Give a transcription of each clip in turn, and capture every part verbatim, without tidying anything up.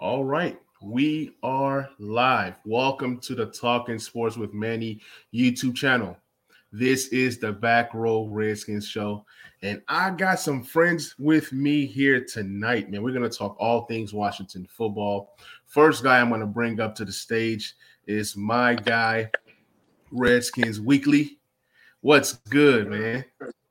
All right, we are live. Welcome to the Talking Sports with Manny YouTube channel. This is the Back Row Redskins show, and I got some friends with me here tonight, man. We're going to talk all things Washington football. First guy I'm going to bring up to the stage is my guy, Redskins Weekly. What's good, man?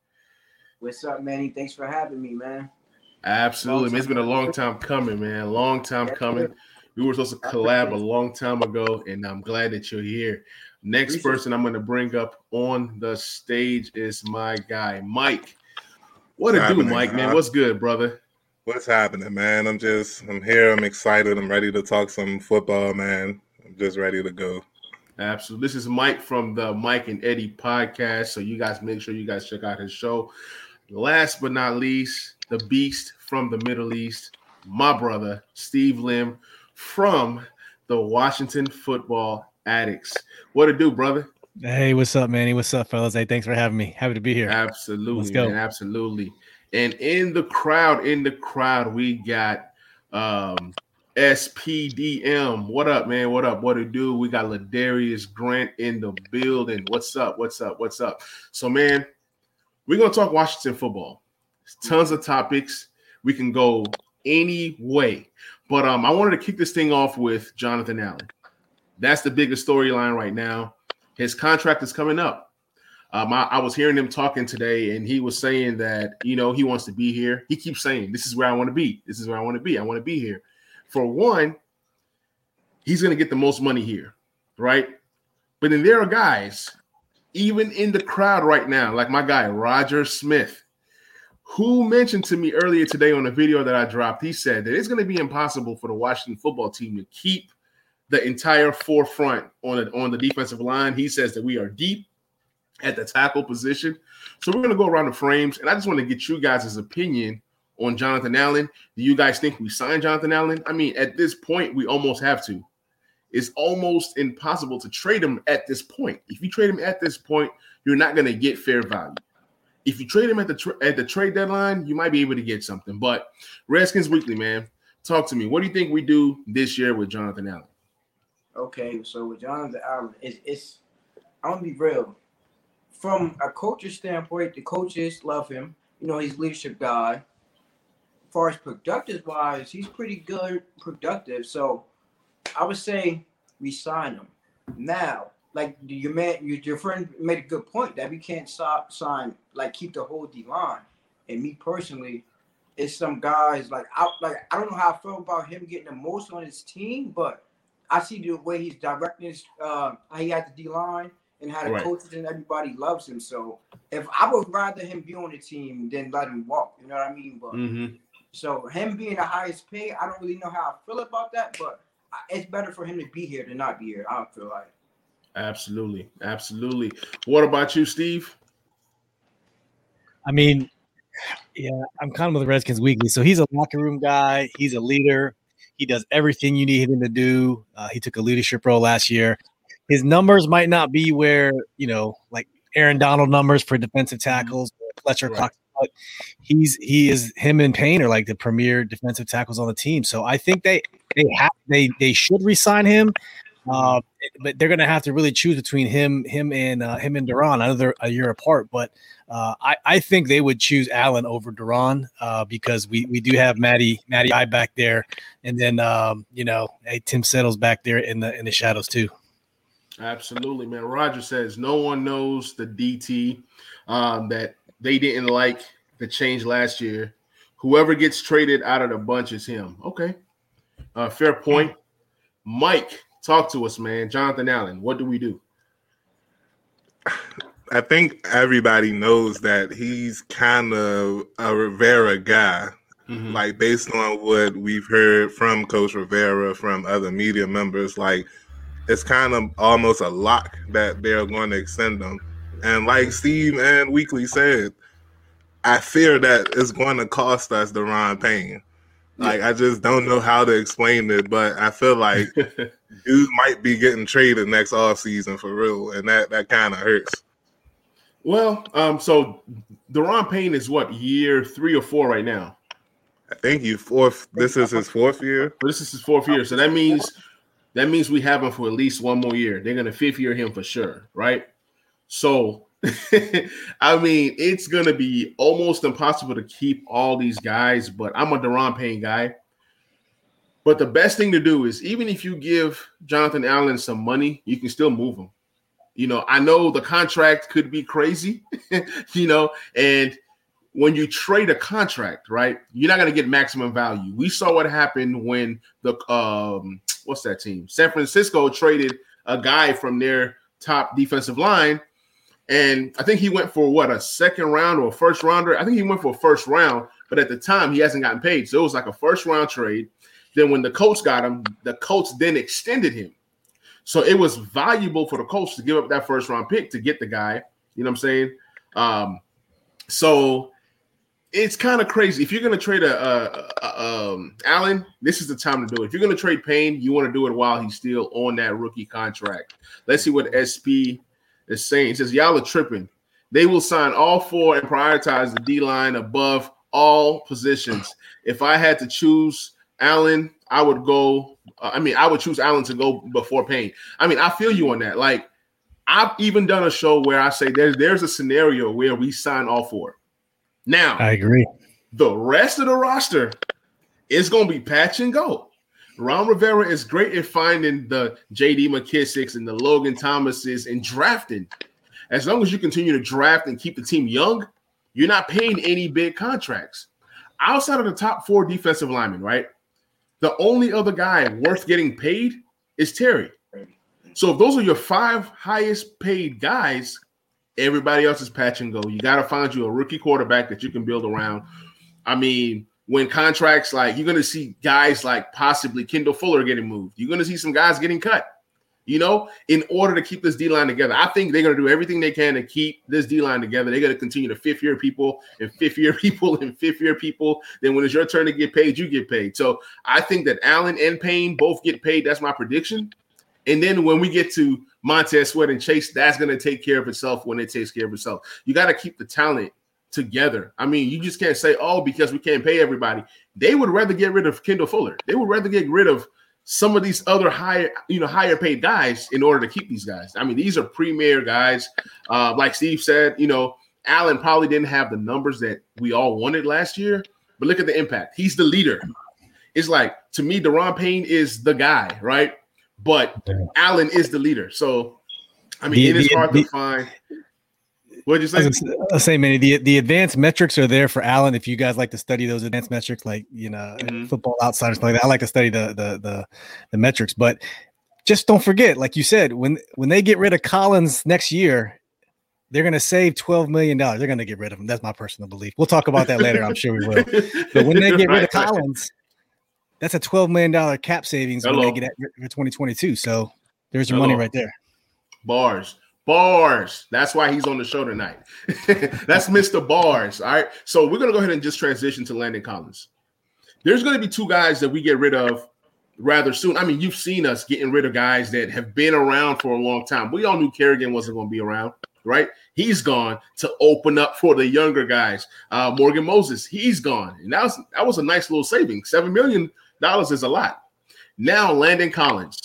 What's up, Manny? Thanks for having me, man. Absolutely, man. It's been a long time coming, man. Long time coming. We were supposed to collab a long time ago, and I'm glad that you're here. Next person I'm going to bring up on the stage is my guy, Mike. What it do, Mike, man? What's good, brother? What's happening, man? I'm just, I'm here. I'm excited. I'm ready to talk some football, man. I'm just ready to go. Absolutely. This is Mike from the Mike and Eddie podcast. So you guys make sure you guys check out his show. Last but not least, the beast from the Middle East, my brother, Steve Lim from the Washington Football Addicts. What it do, brother? Hey, what's up, Manny? What's up, fellas? Hey, thanks for having me. Happy to be here. Absolutely, Let's go. man. Absolutely. And in the crowd, in the crowd, we got um, S P D M. What up, man? What up? What it do? We got Ladarius Grant in the building. What's up? What's up? What's up? So, man, we're going to talk Washington football. Tons of topics. We can go any way. But um, I wanted to kick this thing off with Jonathan Allen. That's the biggest storyline right now. His contract is coming up. Um, I, I was hearing him talking today, and he was saying that, you know, he wants to be here. He keeps saying, this is where I want to be. This is where I want to be. I want to be here. For one, he's going to get the most money here, right? But then there are guys, even in the crowd right now, like my guy, Roger Smith, who mentioned to me earlier today on a video that I dropped, he said that it's going to be impossible for the Washington football team to keep the entire forefront on, a, on the defensive line. He says that we are deep at the tackle position. So we're going to go around the frames, and I just want to get you guys' opinion on Jonathan Allen. Do you guys think we signed Jonathan Allen? I mean, at this point, we almost have to. It's almost impossible to trade him at this point. If you trade him at this point, you're not going to get fair value. If you trade him at the tra- at the trade deadline, you might be able to get something. But Redskins Weekly, man, talk to me. What do you think we do this year with Jonathan Allen? Okay, so with Jonathan Allen, it's, it's I'm gonna be real. From a coach's standpoint, the coaches love him. You know, he's a leadership guy. As far as productive wise, he's pretty good, productive. So I would say we sign him now. Like your man, your, your friend made a good point that we can't stop, sign, like keep the whole D line. And me personally, it's some guys like I like I don't know how I feel about him getting the most on his team, but I see the way he's directing his uh how he had the D line and how the right. coaches and everybody loves him. So if I would rather him be on the team than let him walk, you know what I mean? But mm-hmm. so him being the highest pay, I don't really know how I feel about that, but it's better for him to be here than not be here. I feel like. Absolutely. Absolutely. What about you, Steve? I mean, yeah, I'm kind of with the Redskins Weekly. So he's a locker room guy. He's a leader. He does everything you need him to do. Uh, he took a leadership role last year. His numbers might not be where, you know, like Aaron Donald numbers for defensive tackles, Fletcher right. Cox, but he's he is him and Payne are like the premier defensive tackles on the team. So I think they they have they they should re-sign him. Uh, but they're going to have to really choose between him, him and uh, him and Duran. I know they're a year apart, but uh, I, I think they would choose Allen over Duran uh, because we, we do have Matty Matty I back there, and then um, you know, hey, Tim Settle's back there in the in the shadows too. Absolutely, man. Roger says no one knows the D T um, that they didn't like the change last year. Whoever gets traded out of the bunch is him. Okay, uh, fair point, Mike. Talk to us, man. Jonathan Allen, what do we do? I think everybody knows that he's kind of a Rivera guy. Mm-hmm. Like, based on what we've heard from Coach Rivera, from other media members, like, it's kind of almost a lock that they're going to extend him. And like Steve and Weekly said, I fear that it's going to cost us Daron Payne. Like, I just don't know how to explain it, but I feel like dude might be getting traded next offseason for real, and that, that kind of hurts. Well, um, so Daron Payne is what, year three or four right now? I think you fourth. This is his fourth year. But this is his fourth year, so that means that means we have him for at least one more year. They're gonna fifth year him for sure, right? So, I mean, it's gonna be almost impossible to keep all these guys. But I'm a Daron Payne guy. But the best thing to do is, even if you give Jonathan Allen some money, you can still move him. You know, I know the contract could be crazy, you know, and when you trade a contract, right, you're not going to get maximum value. We saw what happened when the, um, what's that team? San Francisco traded a guy from their top defensive line. And I think he went for what, a second round or a first rounder? I think he went for a first round, but at the time he hasn't gotten paid. So it was like a first round trade. Then when the Colts got him, the Colts then extended him. So it was valuable for the Colts to give up that first round pick to get the guy. You know what I'm saying? Um, so it's kind of crazy. If you're going to trade a, a, a um, Allen, this is the time to do it. If you're going to trade Payne, you want to do it while he's still on that rookie contract. Let's see what S P is saying. He says, y'all are tripping. They will sign all four and prioritize the D-line above all positions. If I had to choose Allen, I would go uh, – I mean, I would choose Allen to go before Payne. I mean, I feel you on that. Like, I've even done a show where I say there's, there's a scenario where we sign all four. Now, I agree. The rest of the roster is going to be patch and go. Ron Rivera is great at finding the J D McKissicks and the Logan Thomases and drafting. As long as you continue to draft and keep the team young, you're not paying any big contracts. Outside of the top four defensive linemen, right? The only other guy worth getting paid is Terry. So if those are your five highest paid guys, everybody else is patch and go. You got to find you a rookie quarterback that you can build around. I mean, when contracts like you're going to see guys like possibly Kendall Fuller getting moved. You're going to see some guys getting cut, you know, in order to keep this D-line together. I think they're going to do everything they can to keep this D-line together. They're going to continue to fifth-year people and fifth-year people and fifth-year people. Then when it's your turn to get paid, you get paid. So I think that Allen and Payne both get paid. That's my prediction. And then when we get to Montez Sweat and Chase, that's going to take care of itself when it takes care of itself. You got to keep the talent together. I mean, you just can't say, oh, because we can't pay everybody. They would rather get rid of Kendall Fuller. They would rather get rid of some of these other higher, you know, higher paid guys in order to keep these guys. I mean, these are premier guys. Uh, like Steve said, you know, Allen probably didn't have the numbers that we all wanted last year, but look at the impact. He's the leader. It's like, to me, Daron Payne is the guy, right? But yeah. Allen is the leader. So, I mean, the, it is the, hard the, to find. What did you say? I was saying, Manny, the, the advanced metrics are there for Allen. If you guys like to study those advanced metrics, like, you know, mm-hmm. Football Outsiders, like that, I like to study the, the the the metrics. But just don't forget, like you said, when when they get rid of Collins next year, they're going to save twelve million dollars. They're going to get rid of him. That's my personal belief. We'll talk about that later. I'm sure we will. But when they get rid of Collins, that's a twelve million dollars cap savings Hello. when they get at for twenty twenty-two. So there's your Hello. money right there. Bars. Bars. That's why he's on the show tonight. That's Mister Bars. All right. So we're going to go ahead and just transition to Landon Collins. There's going to be two guys that we get rid of rather soon. I mean, you've seen us getting rid of guys that have been around for a long time. We all knew Kerrigan wasn't going to be around, right? He's gone to open up for the younger guys. Uh, Morgan Moses, he's gone. And that was, that was a nice little saving. seven million dollars is a lot. Now, Landon Collins.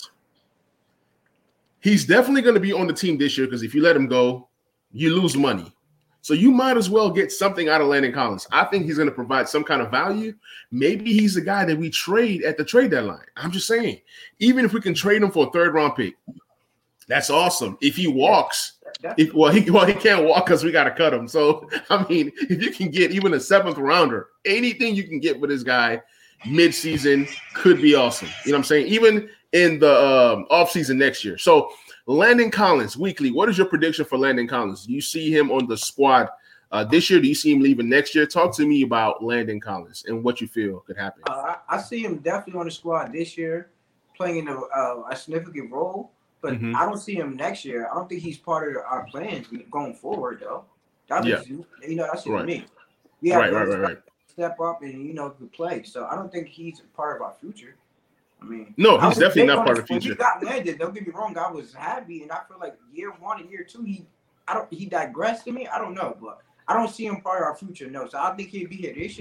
He's definitely going to be on the team this year because if you let him go, you lose money. So you might as well get something out of Landon Collins. I think he's going to provide some kind of value. Maybe he's the guy that we trade at the trade deadline. I'm just saying, even if we can trade him for a third round pick, that's awesome. If he walks, if, well, he well he can't walk because we got to cut him. So I mean, if you can get even a seventh rounder, anything you can get with this guy mid-season could be awesome. You know what I'm saying? Even in the um, offseason next year. So Landon Collins, weekly, what is your prediction for Landon Collins? Do you see him on the squad uh, this year? Do you see him leaving next year? Talk to me about Landon Collins and what you feel could happen. Uh, I, I see him definitely on the squad this year, playing in a, uh, a significant role, but mm-hmm. I don't see him next year. I don't think he's part of our plans going forward, though. That yeah. is, you know, that's what right. I mean. We have right, right, right, right. step up and, you know, to play. So I don't think he's part of our future. I mean, no, he's definitely not part of the future. When he got landed, don't get me wrong, I was happy, and I feel like year one and year two, he, I don't, he digressed to me. I don't know, but I don't see him part of our future. No, so I think he'll be here this year,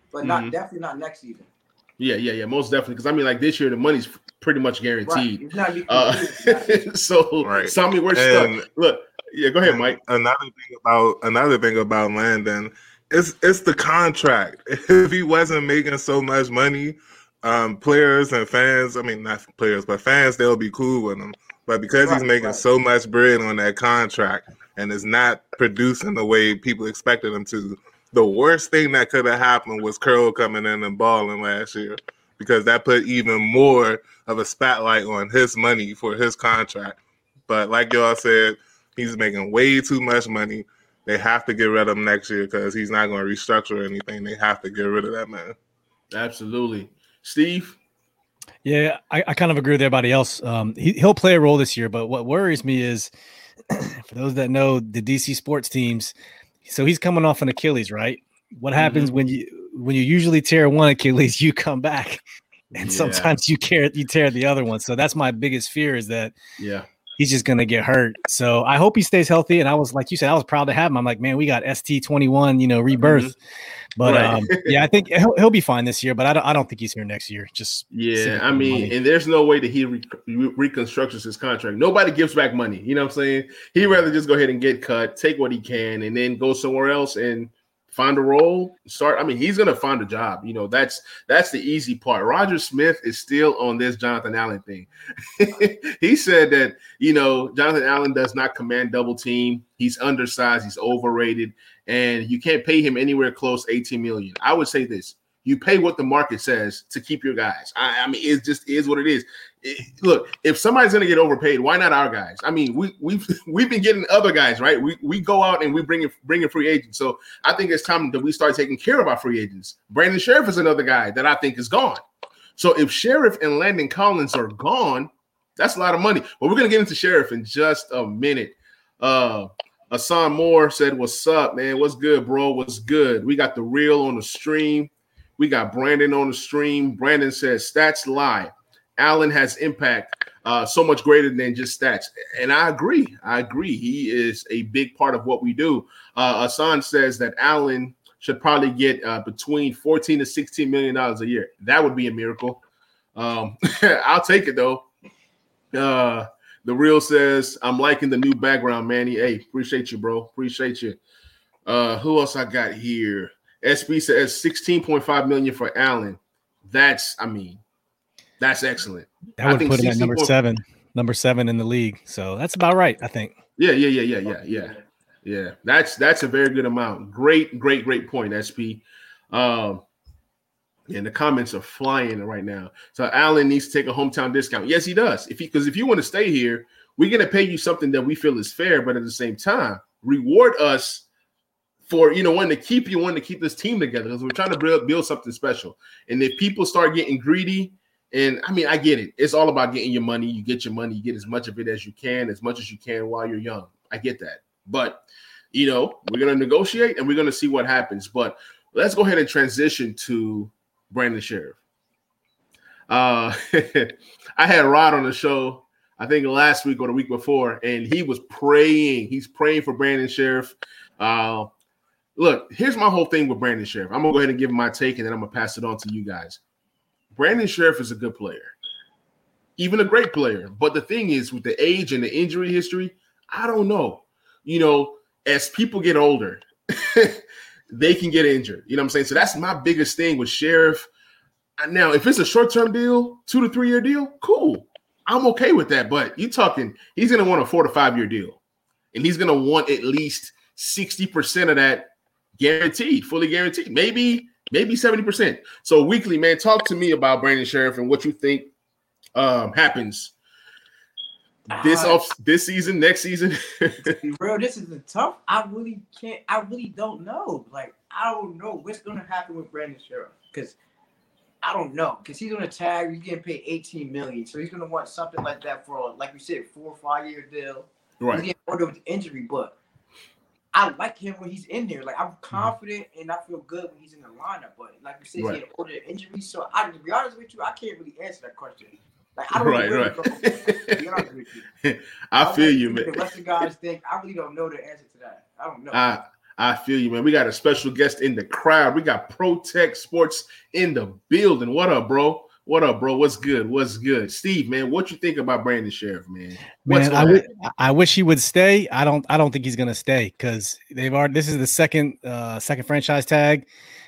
but not mm-hmm. definitely not next season. Yeah, yeah, yeah, most definitely. Because I mean, like this year, the money's pretty much guaranteed. Right. It's not uh, so, right. so I mean, we're and stuck. Look, yeah, go ahead, Mike. Another thing about another thing about Landon, it's it's the contract. If he wasn't making so much money, um, players and fans, I mean, not players, but fans, they'll be cool with him. But because right, he's making right. so much bread on that contract and is not producing the way people expected him to, the worst thing that could have happened was Curl coming in and balling last year, because that put even more of a spotlight on his money for his contract. But like y'all said, he's making way too much money. They have to get rid of him next year because he's not going to restructure anything. They have to get rid of that man. Absolutely. Steve? Yeah, I, I kind of agree with everybody else. Um, he, he'll play a role this year, but what worries me is, for those that know the D C sports teams, so he's coming off an Achilles, right? What happens mm-hmm. when you when you usually tear one Achilles, you come back, and yeah. sometimes you tear you tear the other one. So that's my biggest fear, is that yeah. he's just gonna get hurt. So I hope he stays healthy. And I was, like you said, I was proud to have him. I'm like, man, we got S T twenty-one, you know, rebirth. Mm-hmm. But right. um, yeah, I think he'll, he'll be fine this year. But I don't, I don't think he's here next year. Just yeah, I mean, money. And there's no way that he re- re- reconstructs his contract. Nobody gives back money. You know what I'm saying? He'd rather just go ahead and get cut, take what he can, and then go somewhere else and find a role. Start. I mean, he's gonna find a job. You know, that's that's the easy part. Roger Smith is still on this Jonathan Allen thing. He said that, you know, Jonathan Allen does not command double team. He's undersized. He's overrated. And you can't pay him anywhere close to eighteen million dollars. I would say this: you pay what the market says to keep your guys. I, I mean, it just is what it is. It, look, if somebody's going to get overpaid, why not our guys? I mean, we we've we've been getting other guys, right? We we go out and we bring in bring in free agents. So I think it's time that we start taking care of our free agents. Brandon Sheriff is another guy that I think is gone. So if Sheriff and Landon Collins are gone, that's a lot of money. But we're going to get into Sheriff in just a minute. Uh, Hassan Moore said, "What's up, man? What's good, bro? What's good? We got the real on the stream. We got Brandon on the stream. Brandon says, stats lie. Allen has impact uh, so much greater than just stats." And I agree. I agree. He is a big part of what we do. Uh, Hassan says that Allen should probably get uh, between fourteen to sixteen million dollars a year. That would be a miracle. Um, I'll take it, though. Uh, The Real says, "I'm liking the new background, Manny. Hey, appreciate you, bro. Appreciate you." Uh, who else I got here? S B says sixteen point five million dollars for Allen. That's, I mean, that's excellent. That would put him at number seven, number seven in the league. So that's about right, I think. Yeah, yeah, yeah, yeah, yeah, yeah. Yeah, that's that's a very good amount. Great, great, great point, S P. Um, and the comments are flying right now. So Allen needs to take a hometown discount. Yes, he does. If he, because if you want to stay here, we're going to pay you something that we feel is fair, but at the same time, reward us for, you know, wanting to keep you, wanting to keep this team together, because we're trying to build, build something special. And if people start getting greedy, and I mean, I get it. It's all about getting your money. You get your money. You get as much of it as you can, as much as you can while you're young. I get that. But, you know, we're going to negotiate and we're going to see what happens. But let's go ahead and transition to Brandon Sheriff. Uh, I had Rod on the show, I think last week or the week before, and he was praying. He's praying for Brandon Sheriff. Uh, look, here's my whole thing with Brandon Sheriff. I'm going to go ahead and give him my take, and then I'm going to pass it on to you guys. Brandon Sheriff is a good player, even a great player. But the thing is, with the age and the injury history, I don't know. You know, as people get older, they can get injured. You know what I'm saying? So that's my biggest thing with Sheriff. Now, if it's a short-term deal, two to three-year deal, cool. I'm okay with that. But you're talking, he's going to want a four to five-year deal. And he's going to want at least sixty percent of that guaranteed, fully guaranteed. Maybe, maybe seventy percent. So, Weekly, man, talk to me about Brandon Sheriff and what you think um, happens this uh, off this season, next season. To be real, this is a tough. I really can't. I really don't know. Like, I don't know what's going to happen with Brandon Sheriff, because I don't know. Because he's going to tag. He's getting paid eighteen million dollars, so he's going to want something like that for, like we said, four or five year deal. Right. He's getting older with injury, but I like him when he's in there. Like, I'm confident mm-hmm. and I feel good when he's in the lineup. But like we said, right. he's getting older injury. So I, to be honest with you, I can't really answer that question. Like, I don't right, know right. You. I, I feel you, man. The rest of the guys think I really don't know the answer to that. I don't know. I I feel you, man. We got a special guest in the crowd. We got Protect Sports in the building. What up, bro? What up, bro? What's good? What's good? Steve, man, what you think about Brandon Sheriff, man? What's man, I, w- I wish he would stay. I don't I don't think he's gonna stay because they've already this is the second uh second franchise tag.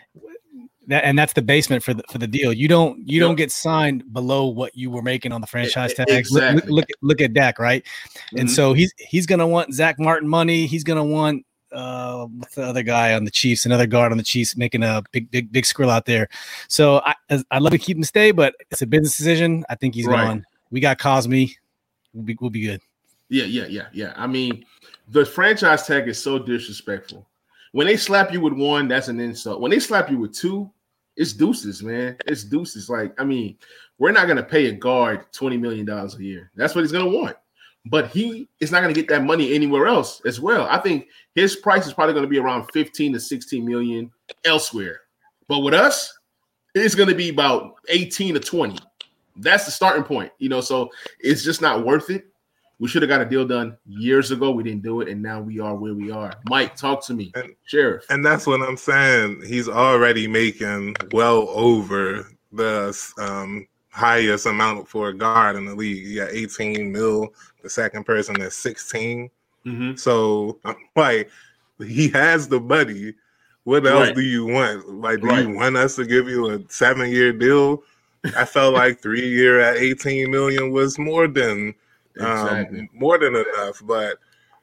That, and that's the basement for the for the deal. You don't you yep. don't get signed below what you were making on the franchise tag. Exactly. Look, look, look at Dak, right? Mm-hmm. And so he's he's gonna want Zach Martin money. He's gonna want uh what's the other guy on the Chiefs, another guard on the Chiefs, making a big big big skrill out there. So I I'd love to keep him stay, but it's a business decision. I think he's right. gone. We got Cosme. We'll be we'll be good. Yeah, yeah, yeah, yeah. I mean, the franchise tag is so disrespectful. When they slap you with one, that's an insult. When they slap you with two, it's deuces, man. It's deuces. Like, I mean, we're not going to pay a guard twenty million dollars a year. That's what he's going to want. But he is not going to get that money anywhere else as well. I think his price is probably going to be around fifteen to sixteen million elsewhere. But with us, it's going to be about eighteen to twenty. That's the starting point, you know, so it's just not worth it. We should have got a deal done years ago. We didn't do it, and now we are where we are. Mike, talk to me. And, Sheriff. And that's what I'm saying. He's already making well over the um, highest amount for a guard in the league. You got eighteen mil. The second person is sixteen. Mm-hmm. So, like, he has the money. What else right. do you want? Like, do right. you want us to give you a seven-year deal? I felt like three year at eighteen million was more than exactly. um, more than enough. But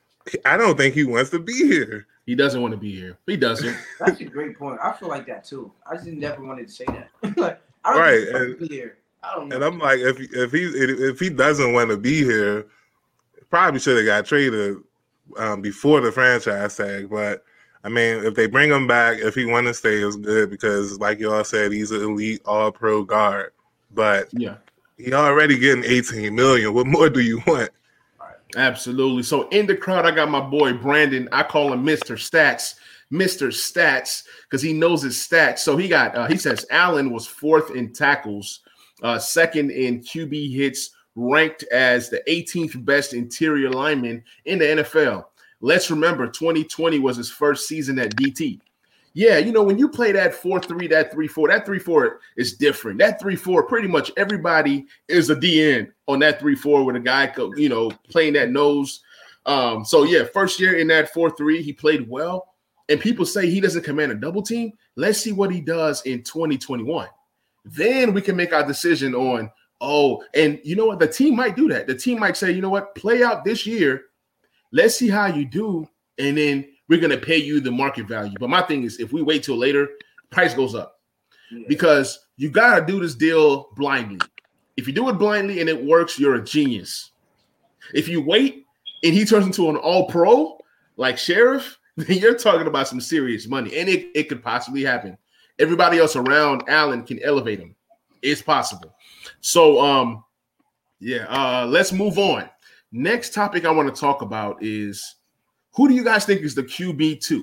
I don't think he wants to be here. He doesn't want to be here. He doesn't. That's a great point. I feel like that too. I just never wanted to say that. Like, I don't right. think he wants and, to be here. I don't know. And I'm like, if if he if he doesn't want to be here, probably should have got traded um, before the franchise tag. But I mean, if they bring him back, if he want to stay, it's good because, like y'all said, he's an elite All-Pro guard. But yeah, he already getting eighteen million. What more do you want? Absolutely. So in the crowd, I got my boy Brandon. I call him Mister Stats, Mister Stats, because he knows his stats. So he got. Uh, he says Allen was fourth in tackles, uh, second in Q B hits, ranked as the eighteenth best interior lineman in the N F L. Let's remember, twenty twenty was his first season at D T. Yeah, you know, when you play that four three, that three four, that three four is different. That three four, pretty much everybody is a D N on that three four with a guy, you know, playing that nose. Um, so, yeah, first year in that four three, he played well. And people say he doesn't command a double team. Let's see what he does in twenty twenty-one. Then we can make our decision on, oh, and you know what? The team might do that. The team might say, you know what? Play out this year. Let's see how you do. And then we're going to pay you the market value. But my thing is, if we wait till later, price goes up yeah. because you got to do this deal blindly. If you do it blindly and it works, you're a genius. If you wait and he turns into an all-pro like Sheriff, then you're talking about some serious money. And it, it could possibly happen. Everybody else around Allen can elevate him. It's possible. So, um, yeah, uh, let's move on. Next topic I want to talk about is, who do you guys think is the Q B two?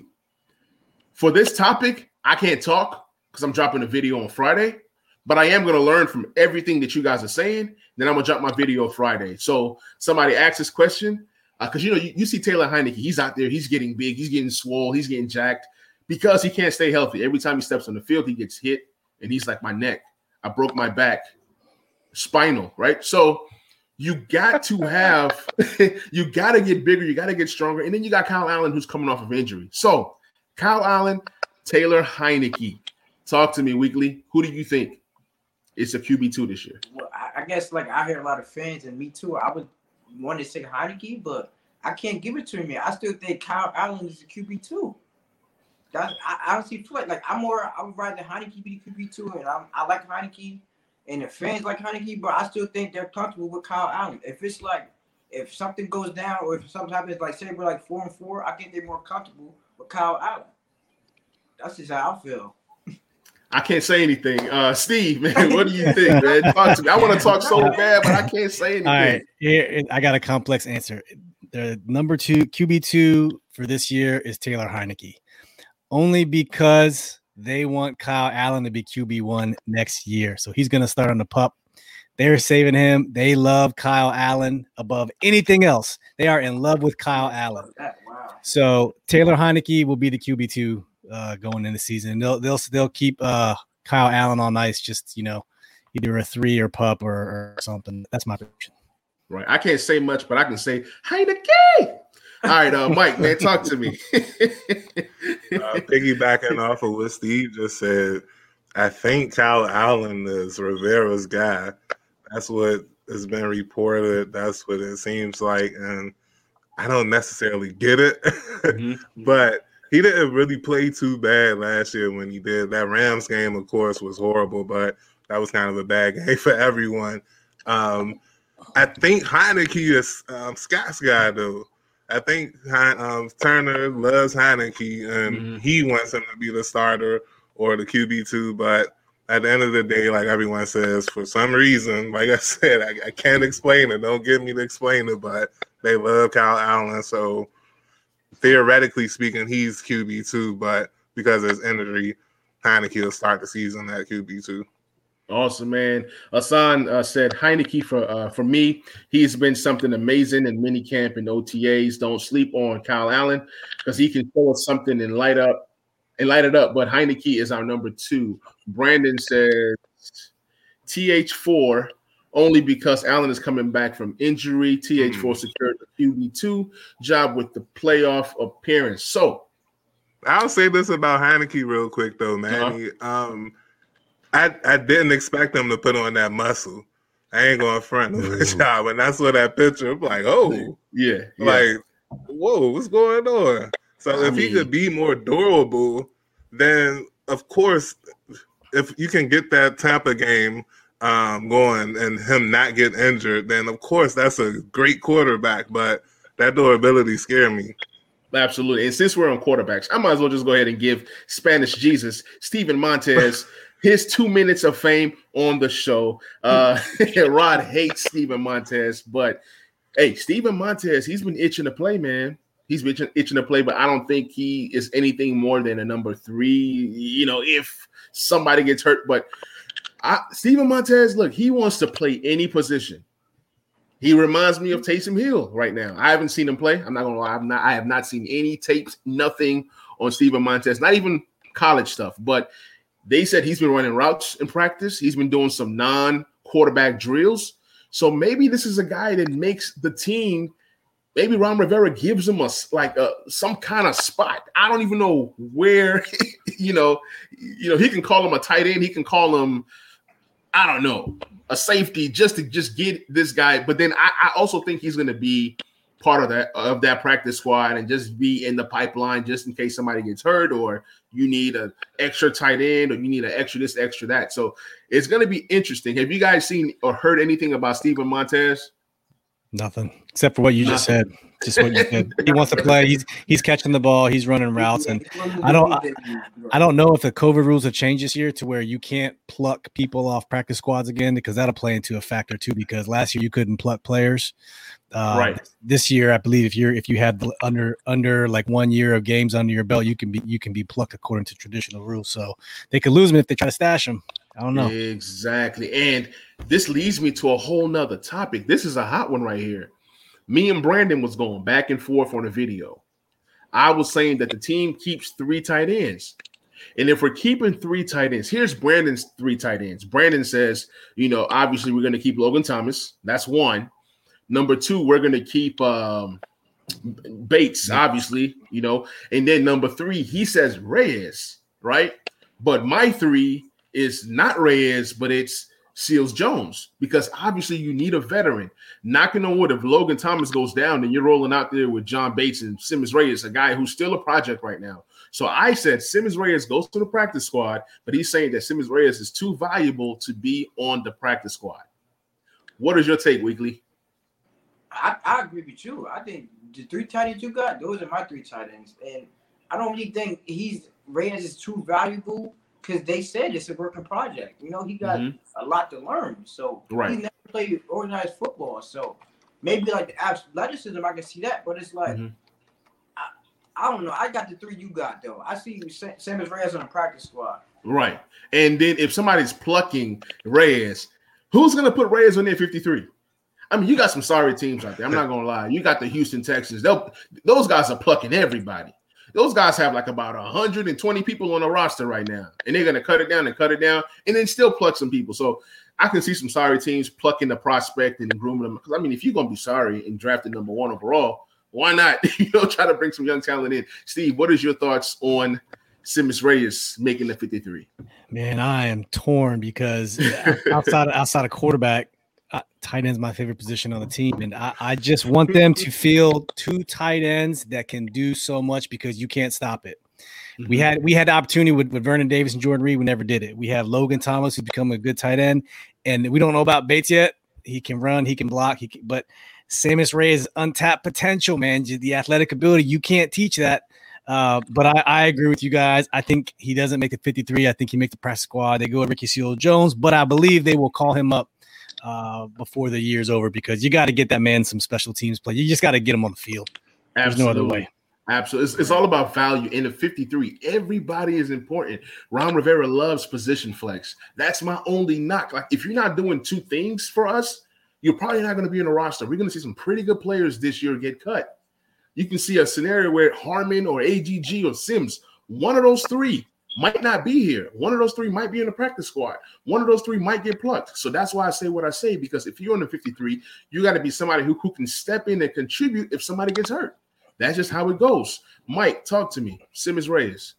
For this topic, I can't talk because I'm dropping a video on Friday, but I am going to learn from everything that you guys are saying. Then I'm going to drop my video Friday. So somebody asked this question because, uh, you know, you, you see Taylor Heineke. He's out there. He's getting big. He's getting swole. He's getting jacked because he can't stay healthy. Every time he steps on the field, he gets hit, and he's like, my neck. I broke my back. Spinal, right? So you got to have, you got to get bigger. You got to get stronger. And then you got Kyle Allen, who's coming off of injury. So Kyle Allen, Taylor Heineke. Talk to me, Weekly. Who do you think is a Q B two this year? Well, I, I guess like I hear a lot of fans, and me too. I would want to say Heineke, but I can't give it to him. I still think Kyle Allen is a Q B two. That's, I, I honestly feel like, like I'm more, I would rather Heineke be the Q B two, and I'm, I like Heineke. And the fans like Heineke, but I still think they're comfortable with Kyle Allen. If it's like, if something goes down or if something happens, like say we're like four and four, I think they're more comfortable with Kyle Allen. That's just how I feel. I can't say anything. Uh, Steve, man, what do you think, man? Talk to me. I want to talk so bad, but I can't say anything. All right, here, I got a complex answer. The number two Q B two for this year is Taylor Heineke, only because they want Kyle Allen to be Q B one next year. So he's going to start on the pup. They're saving him. They love Kyle Allen above anything else. They are in love with Kyle Allen. Wow. So Taylor Heineke will be the Q B two uh, going into the season. They'll they'll they'll keep uh, Kyle Allen on ice, just you know, either a three or pup or, or something. That's my prediction. Right. I can't say much, but I can say Heineke. All right, uh, Mike, man, talk to me. uh, piggybacking off of what Steve just said, I think Kyle Allen is Rivera's guy. That's what has been reported. That's what it seems like. And I don't necessarily get it, mm-hmm. but he didn't really play too bad last year when he did. That Rams game, of course, was horrible, but that was kind of a bad game for everyone. Um, I think Heineke is um, Scott's guy, though. I think um, Turner loves Heineke, and mm-hmm. he wants him to be the starter or the Q B two. But at the end of the day, like everyone says, for some reason, like I said, I, I can't explain it. Don't get me to explain it, but they love Kyle Allen. So theoretically speaking, he's Q B two, but because of his injury, Heineke will start the season at Q B two. Awesome, man. Hassan uh, said Heineke for uh, for me. He's been something amazing in minicamp and O T As. Don't sleep on Kyle Allen because he can show us something and light up and light it up. But Heineke is our number two. Brandon says T H four only because Allen is coming back from injury. T H four mm. secured the Q B two job with the playoff appearance. So I'll say this about Heineke real quick, though, Manny. Uh-huh. Um, I, I didn't expect him to put on that muscle. I ain't going to front of a job. And that's what that picture, I'm like, oh. Yeah, yeah. Like, whoa, what's going on? So I if mean, he could be more durable, then, of course, if you can get that Tampa game um, going and him not get injured, then, of course, that's a great quarterback. But that durability scared me. Absolutely. And since we're on quarterbacks, I might as well just go ahead and give Spanish Jesus, Steven Montez, his two minutes of fame on the show. Uh, Rod hates Steven Montez, but hey, Steven Montez, he's been itching to play, man. He's been itching, itching to play, but I don't think he is anything more than a number three, you know, if somebody gets hurt. But I, Steven Montez, look, he wants to play any position. He reminds me of Taysom Hill right now. I haven't seen him play. I'm not going to lie. I'm not, I have not seen any tapes, nothing on Steven Montez, not even college stuff, but they said he's been running routes in practice. He's been doing some non-quarterback drills. So maybe this is a guy that makes the team. Maybe Ron Rivera gives him a like a some kind of spot. I don't even know where. you know, you know he can call him a tight end. He can call him, I don't know, a safety just to just get this guy. But then I, I also think he's going to be part of that of that practice squad and just be in the pipeline just in case somebody gets hurt or you need an extra tight end or you need an extra this, extra that. So it's going to be interesting. Have you guys seen or heard anything about Steven Montez? Nothing except for what you just said. Just what you said. He wants to play. He's he's catching the ball. He's running routes, and I don't I, I don't know if the COVID rules have changed this year to where you can't pluck people off practice squads again, because that'll play into a factor too. Because last year you couldn't pluck players. Um, right. This year, I believe if you're if you had under under like one year of games under your belt, you can be you can be plucked according to traditional rules. So they could lose him if they try to stash him. I don't know. Exactly. And this leads me to a whole nother topic. This is a hot one right here. Me and Brandon was going back and forth on a video. I was saying that the team keeps three tight ends. And if we're keeping three tight ends, here's Brandon's three tight ends. Brandon says, you know, obviously we're going to keep Logan Thomas. That's one. Number two, we're going to keep um, Bates, obviously, you know. And then number three, he says Reyes, right? But my three is not Reyes, but it's Seals Jones, because obviously you need a veteran. Knocking on wood, if Logan Thomas goes down, then you're rolling out there with John Bates and Simmons Reyes, a guy who's still a project right now. So I said Simmons Reyes goes to the practice squad, but he's saying that Simmons Reyes is too valuable to be on the practice squad. What is your take, Weekly? I, I agree with you. I think the three tight ends you got, those are my three tight ends. And I don't really think he's Reyes is too valuable, because they said it's a working project. You know, he got mm-hmm. a lot to learn. So right. He's never played organized football. So maybe like the athleticism, I can see that. But it's like, mm-hmm. I, I don't know. I got the three you got, though. I see Simmons Reyes on the practice squad. Right. And then if somebody's plucking Reyes, who's going to put Reyes on there fifty-three? I mean, you got some sorry teams out there. I'm not gonna lie. You got the Houston Texans. They'll those guys are plucking everybody. Those guys have like about one hundred twenty people on the roster right now, and they're gonna cut it down and cut it down, and then still pluck some people. So I can see some sorry teams plucking the prospect and grooming them. Because I mean, if you're gonna be sorry and drafted number one overall, why not? You know, try to bring some young talent in. Steve, what is your thoughts on Simmons Reyes making the fifty-three? Man, I am torn because outside outside of quarterback, uh, tight end's my favorite position on the team, and I, I just want them to field two tight ends that can do so much because you can't stop it. Mm-hmm. We had we had the opportunity with, with Vernon Davis and Jordan Reed. We never did it. We have Logan Thomas, who's become a good tight end, and we don't know about Bates yet. He can run, he can block, he can, but Sammis Reyes' untapped potential, man, the athletic ability, you can't teach that. Uh, but I, I agree with you guys. I think he doesn't make the fifty-three. I think he makes the practice squad. They go with Ricky Seals-Jones, but I believe they will call him up uh, before the year's over because you got to get that man some special teams play. You just got to get him on the field. There's Absolutely. no other way. Absolutely. It's, it's all about value. In the fifty-three, everybody is important. Ron Rivera loves position flex. That's my only knock. Like, if you're not doing two things for us, you're probably not going to be in the roster. We're going to see some pretty good players this year get cut. You can see a scenario where Harmon or A G G or Sims, one of those three might not be here. One of those three might be in the practice squad. One of those three might get plucked. So that's why I say what I say, because if you're in the fifty-three, you got to be somebody who, who can step in and contribute if somebody gets hurt. That's just how it goes. Mike, talk to me. Simmons Reyes.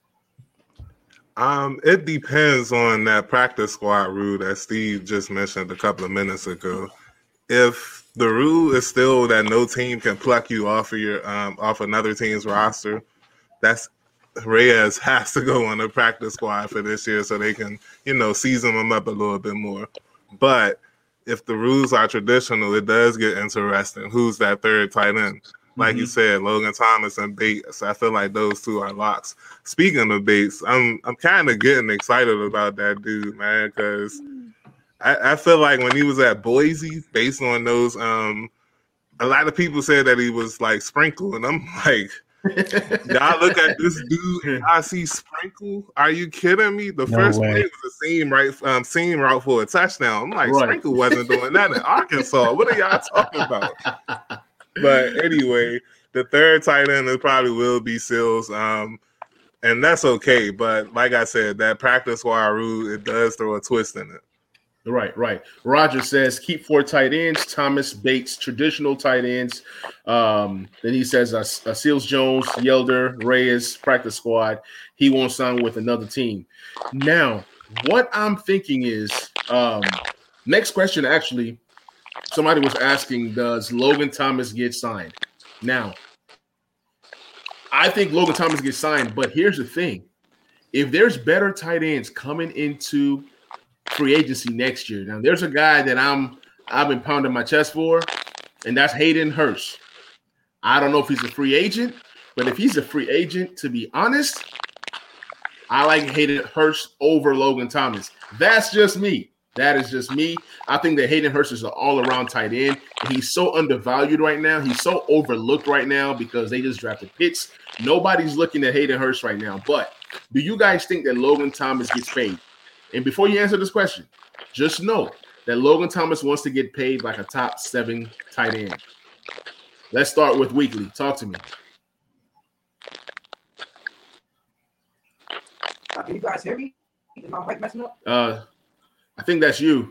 Um, it depends on that practice squad rule that Steve just mentioned a couple of minutes ago. If the rule is still that no team can pluck you off of your um, off another team's roster, that's Reyes has to go on the practice squad for this year so they can, you know, season him up a little bit more. But if the rules are traditional, it does get interesting. Who's that third tight end? Like mm-hmm. you said, Logan Thomas and Bates. I feel like those two are locks. Speaking of Bates, I'm I'm kind of getting excited about that dude, man, because I, I feel like when he was at Boise, based on those, um, a lot of people said that he was like Sprinkle, and I'm like, y'all look at this dude, and I see Sprinkle. Are you kidding me? The no first way. play was the same right, um, seam route for a touchdown. I'm like, right. Sprinkle wasn't doing that in Arkansas. What are y'all talking about? But anyway, the third tight end is probably will be Sills, um, and that's okay. But like I said, that practice squad rule, it does throw a twist in it. Right, right. Roger says keep four tight ends. Thomas, Bates, traditional tight ends. Um, then he says uh, uh, Seals-Jones, Yelder, Reyes, practice squad. He won't sign with another team. Now, what I'm thinking is, um, next question actually, somebody was asking, does Logan Thomas get signed? Now, I think Logan Thomas gets signed, but here's the thing. If there's better tight ends coming into free agency next year. Now, there's a guy that I'm I've been pounding my chest for, and that's Hayden Hurst. I don't know if he's a free agent, but if he's a free agent, to be honest, I like Hayden Hurst over Logan Thomas. That's just me. That is just me. I think that Hayden Hurst is an all-around tight end. And he's so undervalued right now. He's so overlooked right now because they just drafted Pitts. Nobody's looking at Hayden Hurst right now. But do you guys think that Logan Thomas gets paid? And before you answer this question, just know that Logan Thomas wants to get paid like a top seven tight end. Let's start with Weekly. Talk to me. Uh, can you guys hear me? Is my mic messing up? Uh, I think that's you.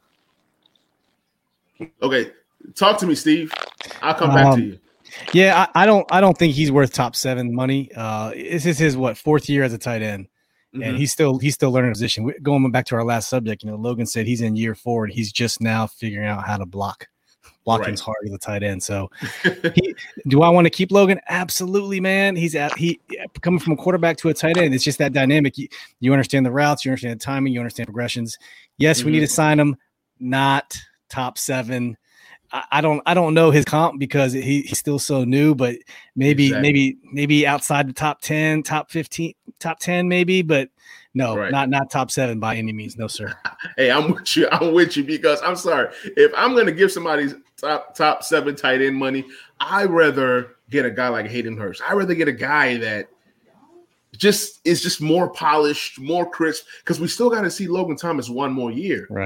Okay, talk to me, Steve. I'll come back um, to you. Yeah, I, I don't. I don't think he's worth top seven money. Uh, this is his what fourth year as a tight end. And mm-hmm. he's still he's still learning a position. Going back to our last subject, you know, Logan said he's in year four and he's just now figuring out how to block. Blocking's right. hard as a tight end. So, he, do I want to keep Logan? Absolutely, man. He's at he coming from a quarterback to a tight end. It's just that dynamic. You, you understand the routes, you understand the timing, you understand progressions. Yes, mm-hmm. we need to sign him. Not top seven. I, I don't I don't know his comp because he, he's still so new, but maybe exactly. maybe maybe outside the top ten, top fifteen, top ten, maybe, but no, right. not not top seven by any means. No, sir. Hey, I'm with you. I'm with you because I'm sorry. If I'm gonna give somebody top top seven tight end money, I'd rather get a guy like Hayden Hurst. I'd rather get a guy that just is just more polished, more crisp, because we still got to see Logan Thomas one more year. Right.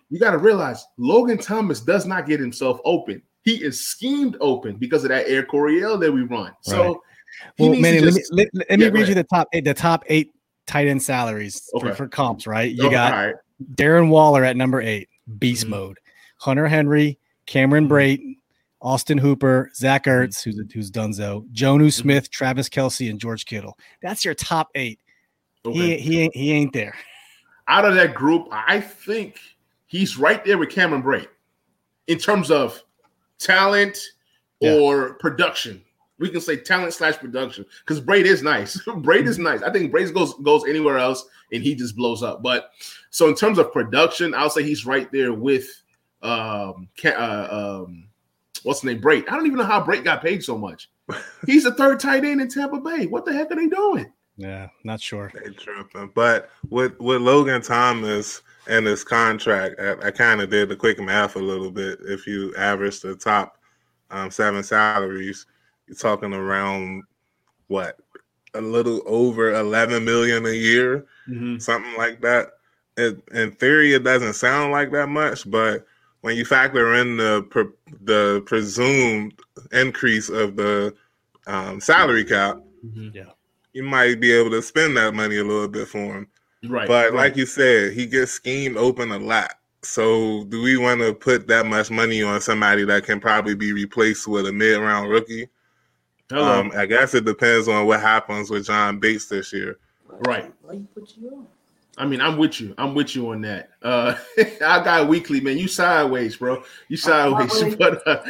you got to realize Logan Thomas does not get himself open. He is schemed open because of that Air Coryell that we run. So, right. well, man, just, let me let, let yeah, me read you the top eight, the top eight tight end salaries okay. for, for comps. Right, you okay, got right. Darren Waller at number eight, beast mm-hmm. mode. Hunter Henry, Cameron Brate, Austin Hooper, Zach Ertz, who's who's Dunzo, Jonnu Smith, mm-hmm. Travis Kelce, and George Kittle. That's your top eight. Okay. He he ain't he ain't there. Out of that group, I think he's right there with Cameron Brate in terms of talent yeah. or production. We can say talent slash production because Brate is nice. Brate is nice. I think Brate goes goes anywhere else and he just blows up. But so in terms of production, I'll say he's right there with um, uh, um what's the name? Brate. I don't even know how Brate got paid so much. He's the third tight end in Tampa Bay. What the heck are they doing? Yeah, not sure. They tripping. But with with Logan Thomas and his contract, I, I kind of did the quick math a little bit. If you average the top um, seven salaries, you're talking around what a little over eleven million a year, mm-hmm. something like that. It, in theory, it doesn't sound like that much, but when you factor in the pre, the presumed increase of the um, salary cap, mm-hmm. yeah, you might be able to spend that money a little bit for him. Right. But right. like you said, he gets schemed open a lot. So do we want to put that much money on somebody that can probably be replaced with a mid-round rookie? Hello. Um, I guess it depends on what happens with John Bates this year. Right. Why you put you on? I mean, I'm with you. I'm with you on that. Uh, I got weekly, man. You sideways, bro. You sideways. But uh,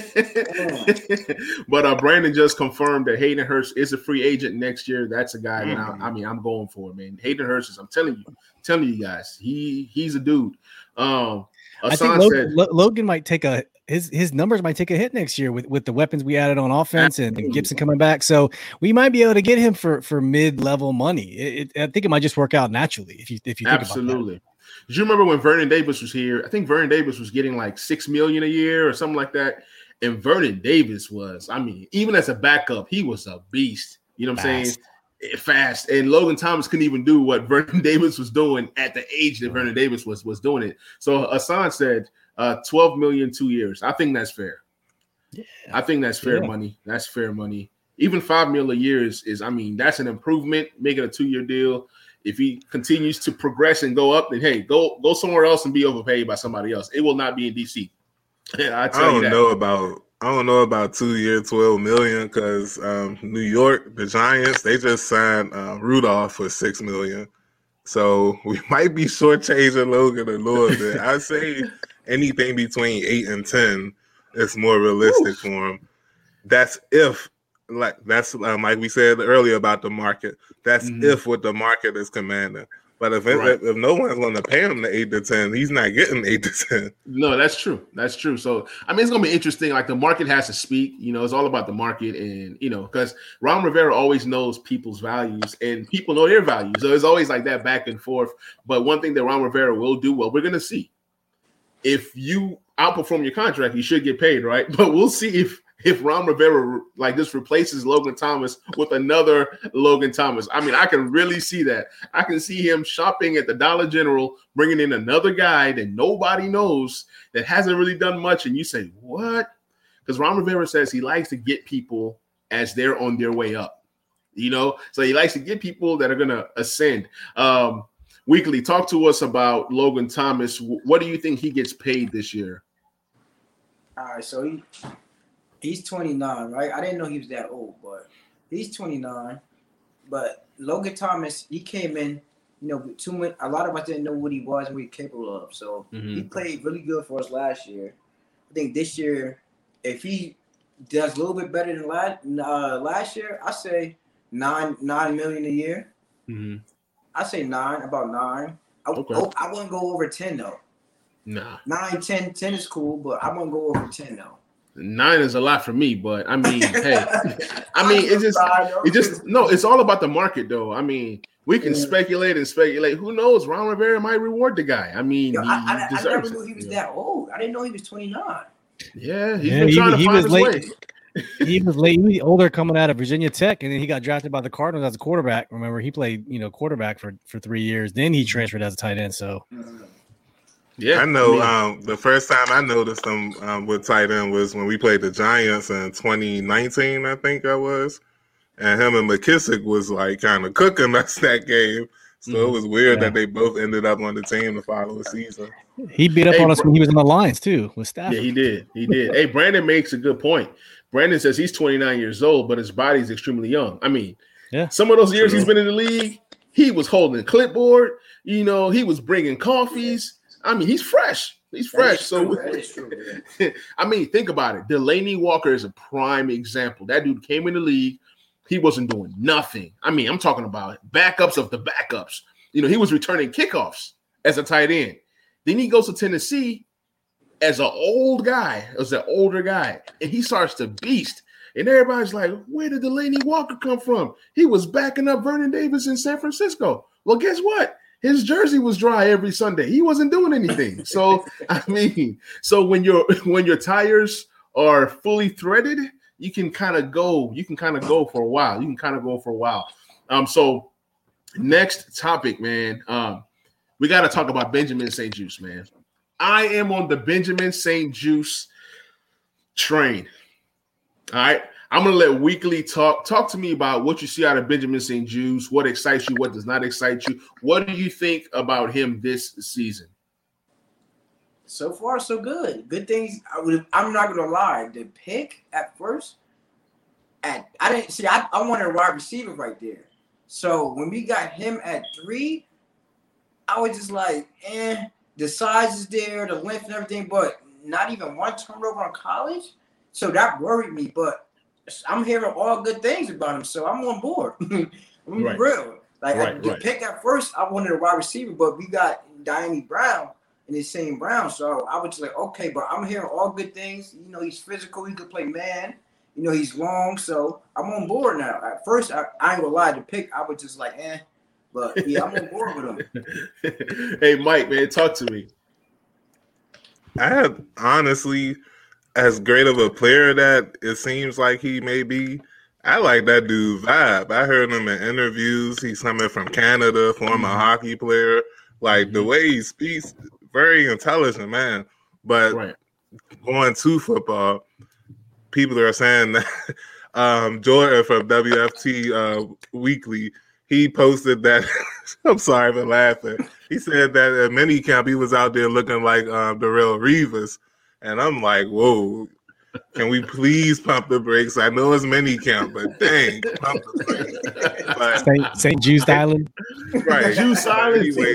but uh, Brandon just confirmed that Hayden Hurst is a free agent next year. That's a guy that I, I mean, I'm going for, man. Hayden Hurst is. I'm telling you, I'm telling you guys, he he's a dude. Um, I think Logan, said, Logan might take a his his numbers might take a hit next year with, with the weapons we added on offense and, and Gibson coming back. So we might be able to get him for, for mid level money. It, it, I think it might just work out naturally if you if you think absolutely. About that. Did you remember when Vernon Davis was here? I think Vernon Davis was getting like six million a year or something like that. And Vernon Davis was, I mean, even as a backup, he was a beast. You know what I'm Fast. saying? Fast. And Logan Thomas couldn't even do what Vernon Davis was doing at the age that Vernon Davis was was doing it. So Hassan said uh, twelve million two years. I think that's fair. Yeah, I think that's fair yeah. money. That's fair money. Even five mil a year is, is, I mean, that's an improvement. Make it a two-year deal. If he continues to progress and go up, then hey, go go somewhere else and be overpaid by somebody else. It will not be in D C. I, tell I don't you that. know about I don't know about two year twelve million because um, New York, the Giants, they just signed uh, Rudolph for six million. So we might be shortchanging Logan a little bit. I say anything between eight and ten is more realistic Oof. for him. That's if. Like that's um, like we said earlier about the market. That's mm-hmm. if what the market is commanding. But if it, right. if, if no one's going to pay him the eight to ten, he's not getting eight to ten. No, that's true. That's true. So I mean, it's going to be interesting. Like the market has to speak. You know, it's all about the market, and you know, because Ron Rivera always knows people's values, and people know their values. So it's always like that back and forth. But one thing that Ron Rivera will do, well, we're going to see if you outperform your contract, you should get paid, right? But we'll see if. If Ron Rivera like this replaces Logan Thomas with another Logan Thomas. I mean, I can really see that. I can see him shopping at the Dollar General, bringing in another guy that nobody knows that hasn't really done much. And you say, what? Because Ron Rivera says he likes to get people as they're on their way up, you know? So he likes to get people that are going to ascend. Um, Weekly, talk to us about Logan Thomas. What do you think he gets paid this year? All right, so he – he's twenty-nine, right? I didn't know he was that old, but he's twenty-nine. But Logan Thomas, he came in, you know, too many, a lot of us didn't know what he was and what he was capable of. So mm-hmm. he played really good for us last year. I think this year, if he does a little bit better than last, uh, last year, I say nine nine million a year. Mm-hmm. I say nine, about nine. I, okay. oh, I wouldn't go over ten though. Nah. Nine, ten, ten is cool, but I wouldn't go over ten though. Nine is a lot for me, but I mean, hey, I mean, it just, it just, no, it's all about the market, though. I mean, we can yeah. speculate and speculate. Who knows? Ron Rivera might reward the guy. I mean, Yo, he, I, I, he I never knew it, he was yeah. that old. I didn't know he was twenty-nine. Yeah, he's yeah, been he, trying to he find was his late. way. He was late. He was older coming out of Virginia Tech, and then he got drafted by the Cardinals as a quarterback. Remember, he played, you know, quarterback for, for three years. Then he transferred as a tight end. So, Yeah, I know. I mean, um, the first time I noticed him um, with tight end was when we played the Giants in twenty nineteen, I think that was, and him and McKissick was like kind of cooking us that game. So mm-hmm. it was weird yeah. that they both ended up on the team the following season. He beat up hey, on us when he was in the Lions too with Stafford. Yeah, he did. He did. Hey, Brandon makes a good point. Brandon says he's twenty-nine years old, but his body's extremely young. I mean, yeah, some of those years True. he's been in the league, he was holding a clipboard. You know, he was bringing coffees. I mean, he's fresh. He's fresh. So, I mean, think about it. Delanie Walker is a prime example. That dude came in the league. He wasn't doing nothing. I mean, I'm talking about backups of the backups. You know, he was returning kickoffs as a tight end. Then he goes to Tennessee as an old guy, as an older guy, and he starts to beast. And everybody's like, where did Delanie Walker come from? He was backing up Vernon Davis in San Francisco. Well, guess what? His jersey was dry every Sunday. He wasn't doing anything. So, I mean, so when your when your tires are fully threaded, you can kind of go, you can kind of go for a while. You can kind of go for a while. Um, so next topic, man. Um, we got to talk about Benjamin Saint-Juste, man. I am on the Benjamin Saint-Juste train. All right. I'm going to let Weekly talk. Talk to me about what you see out of Benjamin Saint-Juste, what excites you, what does not excite you. What do you think about him this season? So far, so good. Good things. I would. I'm not going to lie. The pick at first, at I didn't see. I, I wanted a wide receiver right there. So when we got him at three, I was just like, eh. The size is there, the length and everything, but not even one turnover in college. So that worried me. But I'm hearing all good things about him, so I'm on board. I'm right. real. Like right, I, the right. pick at first, I wanted a wide receiver, but we got Dyami Brown and the same Brown, so I was just like, okay, but I'm hearing all good things. You know, he's physical, he could play man. You know, he's long, so I'm on board now. At first, I, I ain't gonna lie, the pick, I was just like, eh, but yeah, I'm on board with him. Hey, Mike, man, talk to me. I have honestly. As great of a player that it seems like he may be, I like that dude vibe. I heard him in interviews. He's coming from Canada, former mm-hmm. hockey player. Like mm-hmm. the way he speaks, very intelligent, man. But right. going to football, people are saying that um, Jordan from W F T uh, Weekly, he posted that. I'm sorry for laughing. He said that at minicamp he was out there looking like um, Darrelle Revis. And I'm like, whoa, can we please pump the brakes? I know it's minicamp, but dang, pump the brakes. But, Saint Saint-Juste Island. Right. Juice Island. Anyway,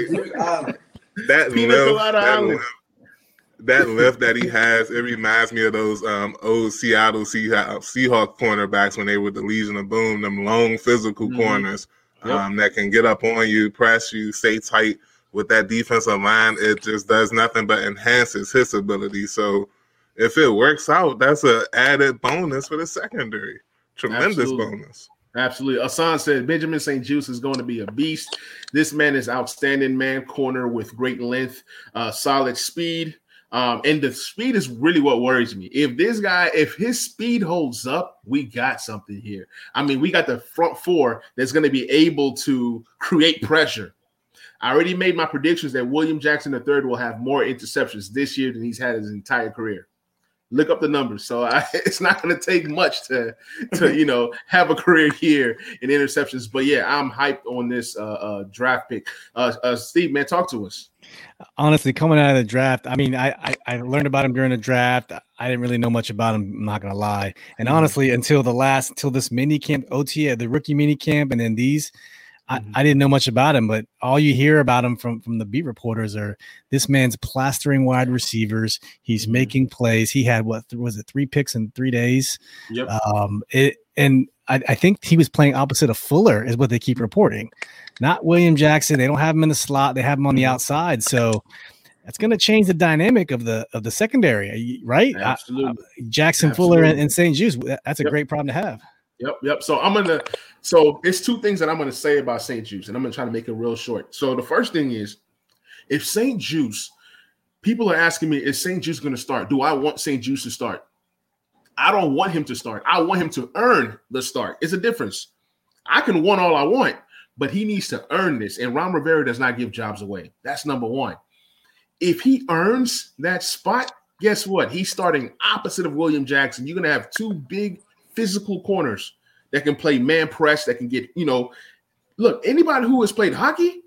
that lift, that lift, that lift that he has, it reminds me of those um, old Seattle Seahawk, Seahawk cornerbacks when they were the Legion of Boom, them long physical mm-hmm. corners um, yep. that can get up on you, press you, stay tight. With that defensive line, it just does nothing but enhances his ability. So if it works out, that's an added bonus for the secondary. Tremendous Absolutely. bonus. Absolutely. Hassan said Benjamin Saint-Juste is going to be a beast. This man is outstanding man corner with great length, uh, solid speed. Um, and the speed is really what worries me. If this guy, if his speed holds up, we got something here. I mean, we got the front four that's going to be able to create pressure. I already made my predictions that William Jackson the third will have more interceptions this year than he's had his entire career. Look up the numbers. So I, it's not going to take much to, to you know, have a career year in interceptions. But, yeah, I'm hyped on this uh, uh, draft pick. Uh, uh, Steve, man, talk to us. Honestly, coming out of the draft, I mean, I, I, I learned about him during the draft. I didn't really know much about him. I'm not going to lie. And honestly, until the last, until this mini camp, O T A, the rookie mini camp, and then these – I, I didn't know much about him, but all you hear about him from, from the beat reporters are this man's plastering wide receivers. He's mm-hmm. making plays. He had, what, th- was it three picks in three days? Yep. Um, it, and I, I think he was playing opposite of Fuller is what they keep reporting. Not William Jackson. They don't have him in the slot. They have him on the outside. So that's going to change the dynamic of the of the secondary, right? Absolutely. Uh, Jackson, Absolutely. Fuller, and, and Saint-Juste. That's a yep. great problem to have. Yep, yep. So I'm gonna. So it's two things that I'm gonna say about Saint-Juste, and I'm gonna try to make it real short. So the first thing is, if Saint-Juste, people are asking me, is Saint-Juste gonna start? Do I want Saint-Juste to start? I don't want him to start. I want him to earn the start. It's a difference. I can want all I want, but he needs to earn this. And Ron Rivera does not give jobs away. That's number one. if he earns that spot, guess what? He's starting opposite of William Jackson. You're going to have two big physical corners that can play man press, that can get, you know, look, anybody who has played hockey,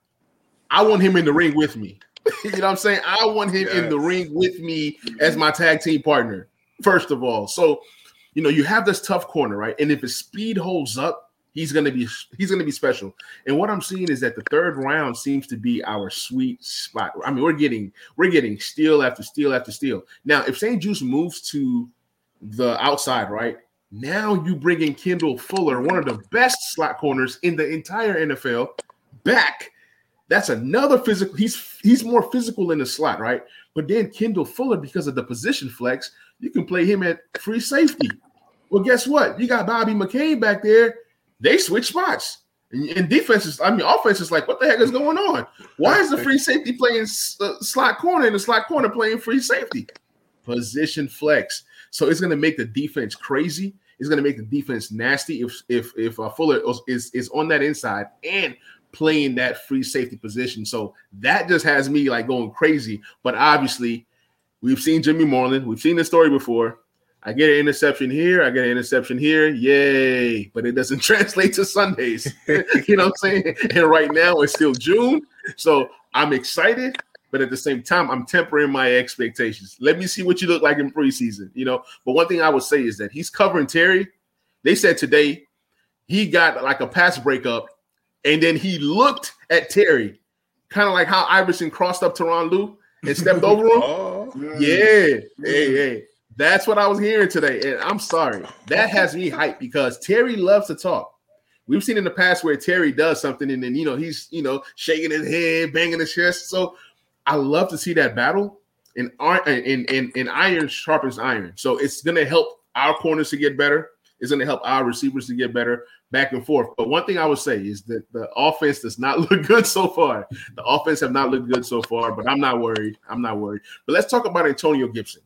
I want him in the ring with me. You know what I'm saying? I want him yes. in the ring with me as my tag team partner, first of all. So, you know, you have this tough corner, right? And if his speed holds up, he's gonna be he's gonna be special. And what I'm seeing is that the third round seems to be our sweet spot. I mean, we're getting we're getting steal after steal after steal. Now, if Saint Juice moves to the outside, right? Now you bring in Kendall Fuller, one of the best slot corners in the entire N F L, back. That's another physical. He's he's more physical in the slot, right? But then Kendall Fuller, because of the position flex, you can play him at free safety. Well, guess what? You got Bobby McCain back there. They switch spots. And, and defenses, I mean, offense is like, what the heck is going on? Why is the free safety playing uh, slot corner and the slot corner playing free safety? Position flex. So it's going to make the defense crazy. It's going to make the defense nasty if if if uh, Fuller is is on that inside and playing that free safety position. So that just has me like going crazy. But obviously, we've seen Jimmy Moreland. We've seen this story before. I get an interception here. I get an interception here. Yay. But it doesn't translate to Sundays. You know what I'm saying? And right now it's still June. So I'm excited. But at the same time, I'm tempering my expectations. Let me see what you look like in preseason, you know. But one thing I would say is that he's covering Terry. They said today he got like a pass breakup, and then he looked at Terry, kind of like how Iverson crossed up Tyronn Lue and stepped over him. Oh, yeah. Hey, hey. That's what I was hearing today. And I'm sorry. That has me hyped because Terry loves to talk. We've seen in the past where Terry does something and then, you know, he's, you know, shaking his head, banging his chest. So I love to see that battle, and and, and, and iron sharpens iron. So it's going to help our corners to get better. It's going to help our receivers to get better back and forth. But one thing I would say is that the offense does not look good so far. The offense have not looked good so far, but I'm not worried. I'm not worried. But let's talk about Antonio Gibson.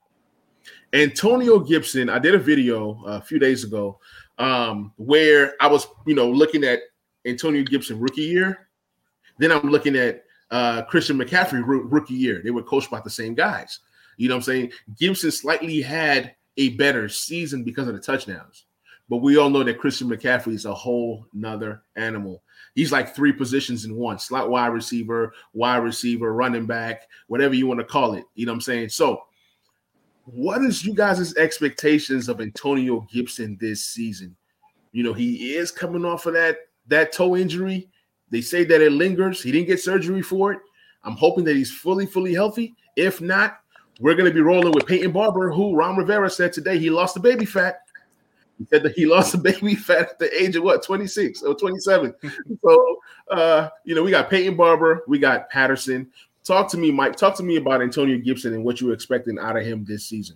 Antonio Gibson, I did a video a few days ago um, where I was, you know, looking at Antonio Gibson rookie year. Then I'm looking at uh, Christian McCaffrey r- rookie year. They were coached by the same guys. You know what I'm saying? Gibson slightly had a better season because of the touchdowns. But we all know that Christian McCaffrey is a whole nother animal. He's like three positions in one: slot wide receiver, wide receiver, running back, whatever you want to call it. You know what I'm saying? So what is you guys' expectations of Antonio Gibson this season? You know, he is coming off of that, that toe injury. They say that it lingers. He didn't get surgery for it. I'm hoping that he's fully, fully healthy. If not, we're going to be rolling with Peyton Barber, who Ron Rivera said today he lost the baby fat. He said that he lost the baby fat at the age of what, twenty-six or twenty-seven. So, uh, you know, we got Peyton Barber. We got Patterson. Talk to me, Mike. Talk to me about Antonio Gibson and what you're expecting out of him this season.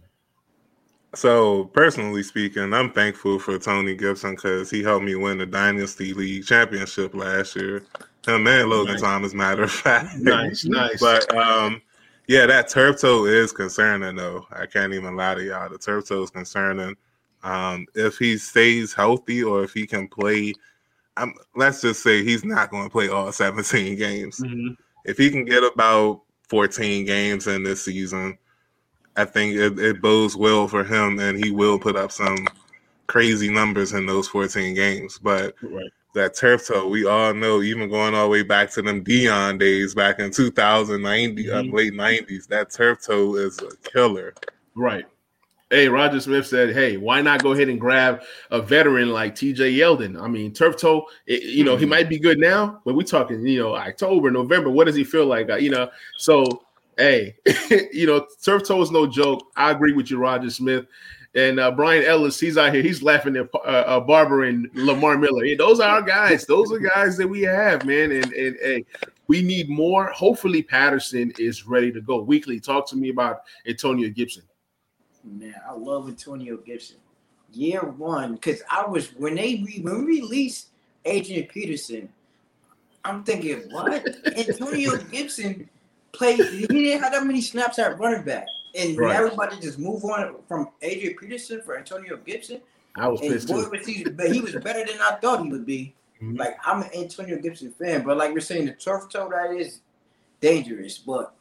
So, personally speaking, I'm thankful for Tony Gibson because he helped me win the Dynasty League championship last year. Him and Logan Nice. Thomas, matter of fact. Nice, nice. But, um, yeah, that turf toe is concerning, though. I can't even lie to y'all. The turf toe is concerning. Um, if he stays healthy or if he can play, um, let's just say he's not going to play all seventeen games. Mm-hmm. If he can get about fourteen games in this season, I think it, it bodes well for him, and he will put up some crazy numbers in those fourteen games. But Right. that turf toe, we all know, even going all the way back to them Dion days back in two thousand ninety, Mhm. uh, late nineties, that turf toe is a killer. Right. Hey, Roger Smith said, hey, why not go ahead and grab a veteran like T J Yeldon? I mean, turf toe, it, you know, he might be good now, but we're talking, you know, October, November. What does he feel like? Uh, you know, so, hey, you know, turf toe is no joke. I agree with you, Roger Smith. And uh, Brian Ellis, he's out here. He's laughing at uh, uh, Barber and Lamar Miller. Hey, those are our guys. Those are guys that we have, man. And, and hey, we need more. Hopefully Patterson is ready to go. Weekly, talk to me about Antonio Gibson. Man, I love Antonio Gibson. Year one, because I was when they re, when we released Adrian Peterson, I'm thinking, what? Antonio Gibson played. He didn't have that many snaps at running back, and Right. everybody just move on from Adrian Peterson for Antonio Gibson. I was And pissed boy, too. was he, but he was better than I thought he would be. Mhm. Like I'm an Antonio Gibson fan, but like we're saying, the turf toe that is dangerous. But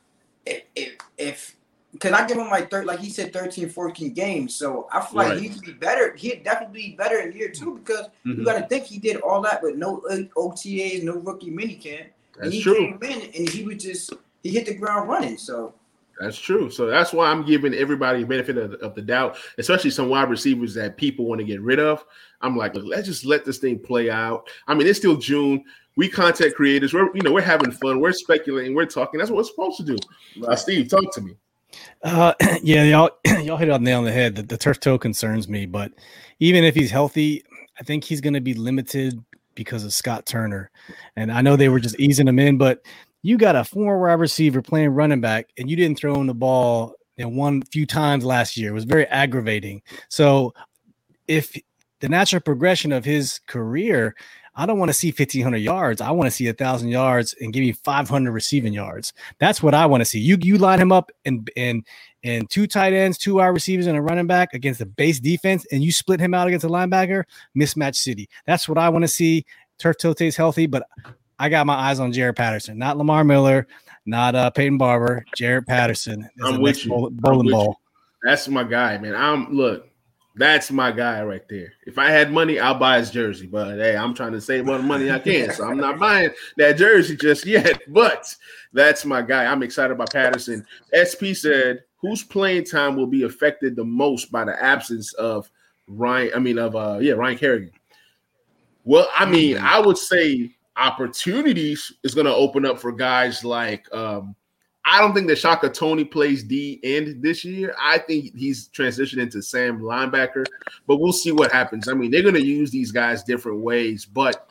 if if, if because I give him like thir- like he said thirteen, fourteen games, so I feel Right. like he'd be better. He'd definitely be better in year two because Mhm. you got to think he did all that with no O T As, no rookie minicamp, and That's he true. came in and he was just he hit the ground running. So That's true. So that's why I'm giving everybody a benefit of, of the doubt, especially some wide receivers that people want to get rid of. I'm like, look, let's just let this thing play out. I mean, it's still June. We content creators, we're you know we're having fun, we're speculating, we're talking. That's what we're supposed to do. Uh, Steve, talk to me. Uh, yeah, y'all, y'all hit it on the nail on the head. The, the turf toe concerns me, but even if he's healthy, I think he's going to be limited because of Scott Turner. And I know they were just easing him in, but you got a former wide receiver playing running back, and you didn't throw him the ball you know, one few times last year. It was very aggravating. So if the natural progression of his career, I don't want to see fifteen hundred yards. I want to see one thousand yards and give me five hundred receiving yards. That's what I want to see. You you line him up and and and two tight ends, two wide receivers, and a running back against a base defense, and you split him out against a linebacker, mismatch city. That's what I want to see. Turf toe stays healthy, but I got my eyes on Jaret Patterson, not Lamar Miller, not uh, Peyton Barber, Jaret Patterson. I'm with you. Bowl, bowling with ball. You. That's my guy, man. I'm look. That's my guy right there. If I had money, I'll buy his jersey. But hey, I'm trying to save all the money I can, so I'm not buying that jersey just yet. But that's my guy. I'm excited about Patterson. S P said, "Whose playing time will be affected the most by the absence of Ryan? I mean, of uh, yeah, Ryan Kerrigan." Well, I mean, I would say opportunities is going to open up for guys like. Um, I don't think that Shaka Toney plays D end this year. I think he's transitioning to Sam linebacker, but we'll see what happens. I mean, they're going to use these guys different ways, but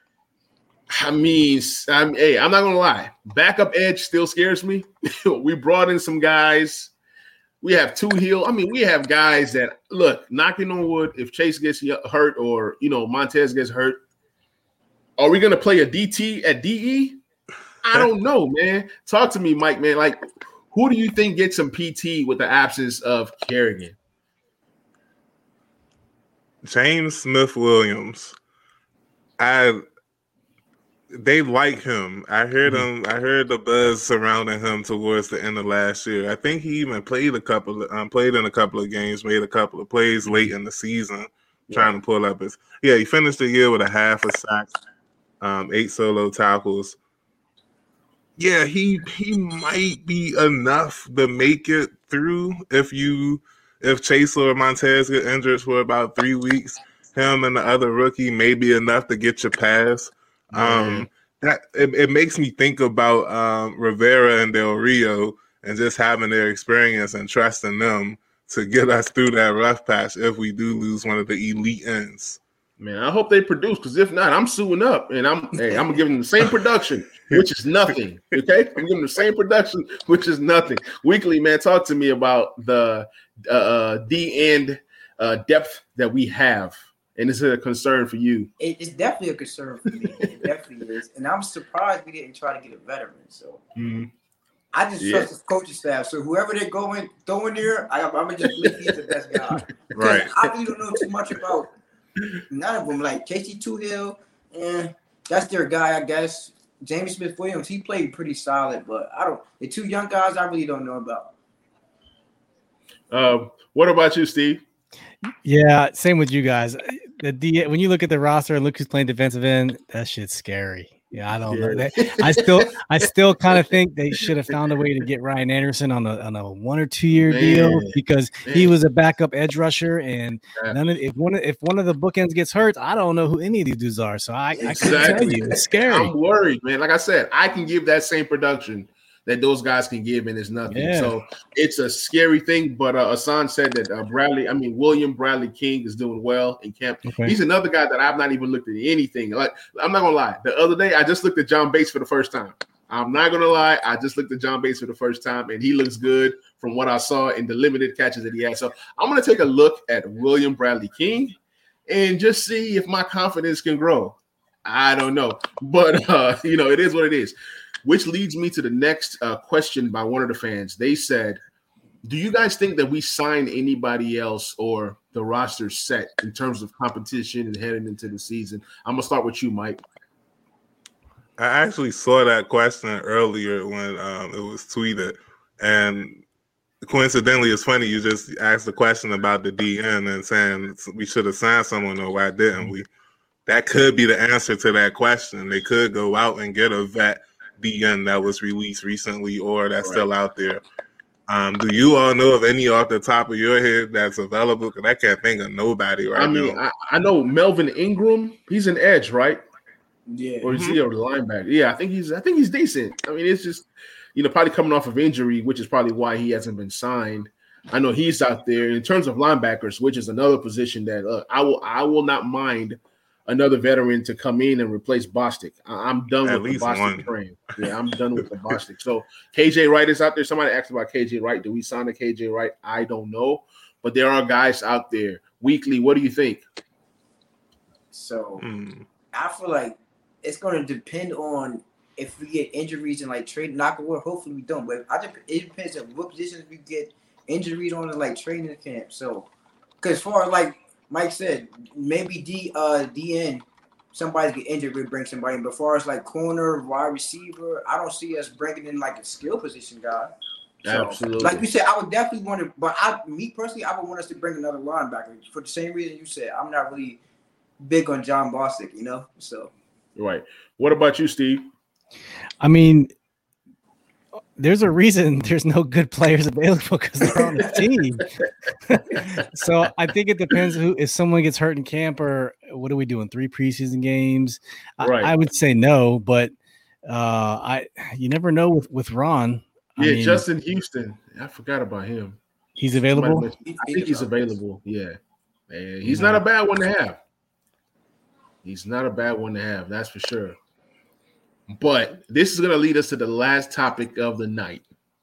I mean, I'm, hey, I'm not going to lie. Backup edge still scares me. We brought in some guys. We have two heel. I mean, we have guys that look, knocking on wood, if Chase gets hurt or, you know, Montez gets hurt, are we going to play a D T at D E? I don't know, man. Talk to me, Mike, man. Like, who do you think gets some P T with the absence of Kerrigan? James Smith-Williams. I they like him. I heard mm-hmm. him. I heard the buzz surrounding him towards the end of last year. I think he even played a couple of um, played in a couple of games, made a couple of plays late in the season, yeah. trying to pull up his. Yeah, he finished the year with a half a sack, um, eight solo tackles. Yeah, he he might be enough to make it through if you if Chase or Montez get injured for about three weeks. Him and the other rookie may be enough to get you past. Um, that it, it makes me think about um, Rivera and Del Rio and just having their experience and trusting them to get us through that rough patch if we do lose one of the elite ends. Man, I hope they produce, because if not, I'm suing up, and I'm hey, I'm gonna give them the same production, which is nothing. Okay, I'm giving them the same production, which is nothing. Weekly, man, talk to me about the uh, D end uh, depth that we have, and is it a concern for you? It, it's definitely a concern for me. It definitely is, and I'm surprised we didn't try to get a veteran. So mm-hmm. I just yeah. trust the coaching staff. So whoever they're going throwing there, I, I'm gonna just believe he's the best guy. Right. I really don't know too much about. None of them, like Casey Toohill, eh, that's their guy, I guess. James Smith-Williams, he played pretty solid, but I don't. The two young guys, I really don't know about. Um, what about you, Steve? Yeah, same with you guys. The D, when you look at the roster and look who's playing defensive end, that shit's scary. Yeah, I don't yeah. know. That, I still, I still kind of think they should have found a way to get Ryan Anderson on a on a one or two year Man. deal because Man. he was a backup edge rusher, and yeah. none of if one if one of the bookends gets hurt, I don't know who any of these dudes are. So I, exactly. I can't tell you, it's scary. I'm worried, man. Like I said, I can give that same production that those guys can give, and it's nothing. Yeah. So it's a scary thing. But uh, Hassan said that uh, Bradley, I mean William Bradley King, is doing well in camp. Okay. He's another guy that I've not even looked at anything. Like I'm not gonna lie, the other day I just looked at John Bates for the first time. I'm not gonna lie, I just looked at John Bates for the first time, and he looks good from what I saw in the limited catches that he had. So I'm gonna take a look at William Bradley King and just see if my confidence can grow. I don't know, but uh, you know, it is what it is. Which leads me to the next uh, question by one of the fans. They said, do you guys think that we sign anybody else or the roster set in terms of competition and heading into the season? I'm going to start with you, Mike. I actually saw that question earlier when um, it was tweeted. And coincidentally, it's funny you just asked the question about the D N and saying we should have signed someone, or why didn't we? That could be the answer to that question. They could go out and get a vet D N that was released recently or that's right. still out there. Um, do you all know of any off the top of your head that's available? Because I can't think of nobody right I mean, now. I, I know Melvin Ingram. He's an edge, right? Yeah. Or is mm-hmm. he a linebacker? Yeah, I think he's. I think he's decent. I mean, it's just, you know, probably coming off of injury, which is probably why he hasn't been signed. I know he's out there in terms of linebackers, which is another position that uh, I will. I will not mind another veteran to come in and replace Bostic. I'm done At with the Bostic train. Yeah, I'm done with the Bostic. So K J Wright is out there. Somebody asked about K J Wright. Do we sign a K J Wright? I don't know. But there are guys out there. Weekly, what do you think? So mm. I feel like it's going to depend on if we get injuries and like trade. Knock on wood. Hopefully we don't. But I just, it depends on what positions we get injuries on in like training camp. So because as far as like Mike said, maybe D uh D N somebody get injured, we bring somebody in. But as far as like corner, wide receiver, I don't see us bringing in like a skill position guy. So, Absolutely. Like you said, I would definitely want to, but I, me personally, I would want us to bring another linebacker for the same reason you said. I'm not really big on John Bostic, you know. So. Right. What about you, Steve? I mean, there's a reason there's no good players available because they're on the team. So I think it depends who, if someone gets hurt in camp, or what are we doing? Three preseason games. Right. I, I would say no, but uh, I, you never know with, with Ron. Yeah. I mean, Justin Houston. I forgot about him. He's available. I think he's available. Yeah. And he's yeah. not a bad one to have. He's not a bad one to have. That's for sure. But this is going to lead us to the last topic of the night.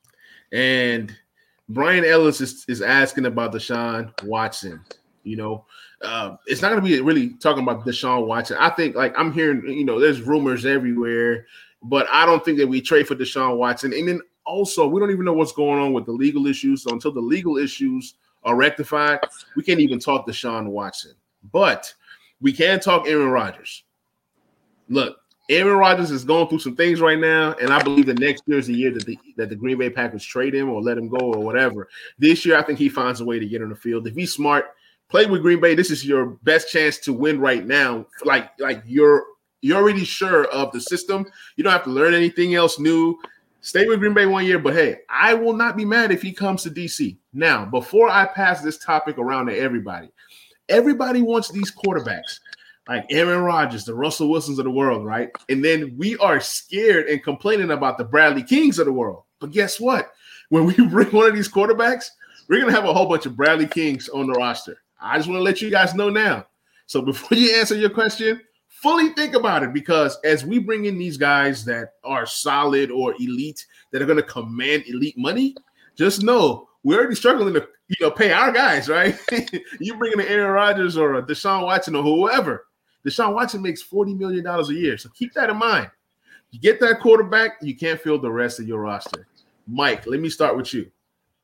And Brian Ellis is, is asking about Deshaun Watson. You know, uh, it's not going to be really talking about Deshaun Watson. I think, like, I'm hearing, you know, there's rumors everywhere, but I don't think that we trade for Deshaun Watson. And then also, we don't even know what's going on with the legal issues. So until the legal issues are rectified, we can't even talk Deshaun Watson. But we can talk Aaron Rodgers. Look, Aaron Rodgers is going through some things right now, and I believe the next year is the year that the, that the Green Bay Packers trade him or let him go or whatever. This year, I think he finds a way to get on the field. If he's smart, play with Green Bay. This is your best chance to win right now. Like, like you're you're already sure of the system. You don't have to learn anything else new. Stay with Green Bay one year, but hey, I will not be mad if he comes to D C. Now, before I pass this topic around to everybody, everybody wants these quarterbacks. Like Aaron Rodgers, the Russell Wilsons of the world, right? And then we are scared and complaining about the Bradley Kings of the world. But guess what? When we bring one of these quarterbacks, we're going to have a whole bunch of Bradley Kings on the roster. I just want to let you guys know now. So before you answer your question, fully think about it, because as we bring in these guys that are solid or elite, that are going to command elite money, just know we're already struggling to, you know, pay our guys, right? You bring in an Aaron Rodgers or a Deshaun Watson or whoever. Deshaun Watson makes forty million dollars a year. So keep that in mind. You get that quarterback, you can't fill the rest of your roster. Mike, let me start with you.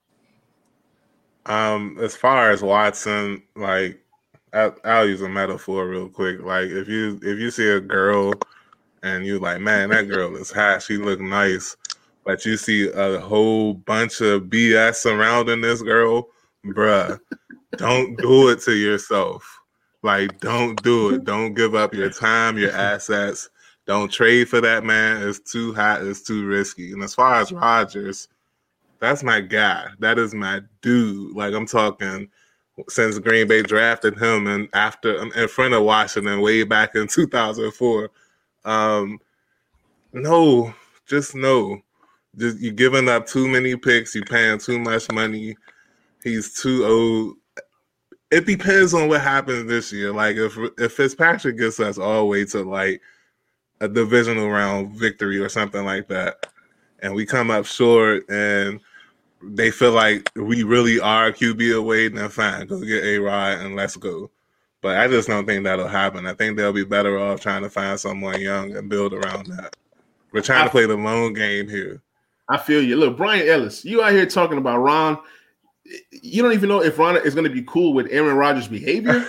Um, as far as Watson, like I, I'll use a metaphor real quick. Like if you if you see a girl and you like, man, that girl is hot, she look nice, but you see a whole bunch of B S surrounding this girl, bruh, don't do it to yourself. Like, don't do it. Don't give up your time, your assets. Don't trade for that man. It's too hot. It's too risky. And as far as Rodgers, that's my guy. That is my dude. Like, I'm talking since Green Bay drafted him and after in front of Washington way back in two thousand four. Um, no, just no. Just you're giving up too many picks. You're paying too much money. He's too old. It depends on what happens this year. Like if if Fitzpatrick gets us all the way to like a divisional round victory or something like that, and we come up short and they feel like we really are a Q B away, then fine, go get A-Rod and let's go. But I just don't think that'll happen. I think they'll be better off trying to find someone young and build around that. We're trying I, to play the long game here. I feel you. Look, Brian Ellis, you out here talking about Ron. You don't even know if Ron is going to be cool with Aaron Rodgers' behavior.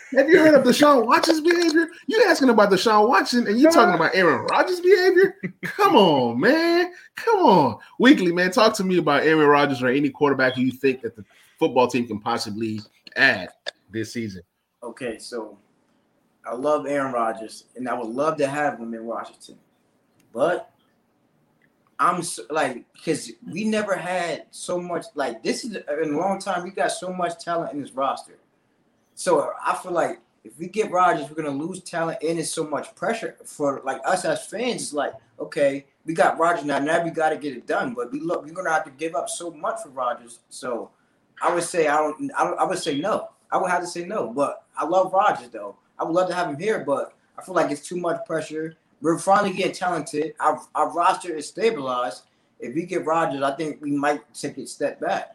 Have you heard of Deshaun Watson's behavior? You asking about Deshaun Watson and you talking about Aaron Rodgers' behavior? Come on, man. Come on. Weekly, man. Talk to me about Aaron Rodgers or any quarterback you think that the football team can possibly add this season. Okay, so I love Aaron Rodgers, and I would love to have him in Washington. But I'm so, like, because we never had so much, like, this is in a long time, we got so much talent in this roster. So I feel like if we get Rodgers, we're going to lose talent, and it's so much pressure for, like, us as fans. It's like, okay, we got Rodgers now. Now we got to get it done. But we look, we're going to have to give up so much for Rodgers. So I would say I don't, I don't. I would say no. I would have to say no. But I love Rodgers, though. I would love to have him here, but I feel like it's too much pressure. We're finally getting talented. Our, our roster is stabilized. If we get Rodgers, I think we might take a step back.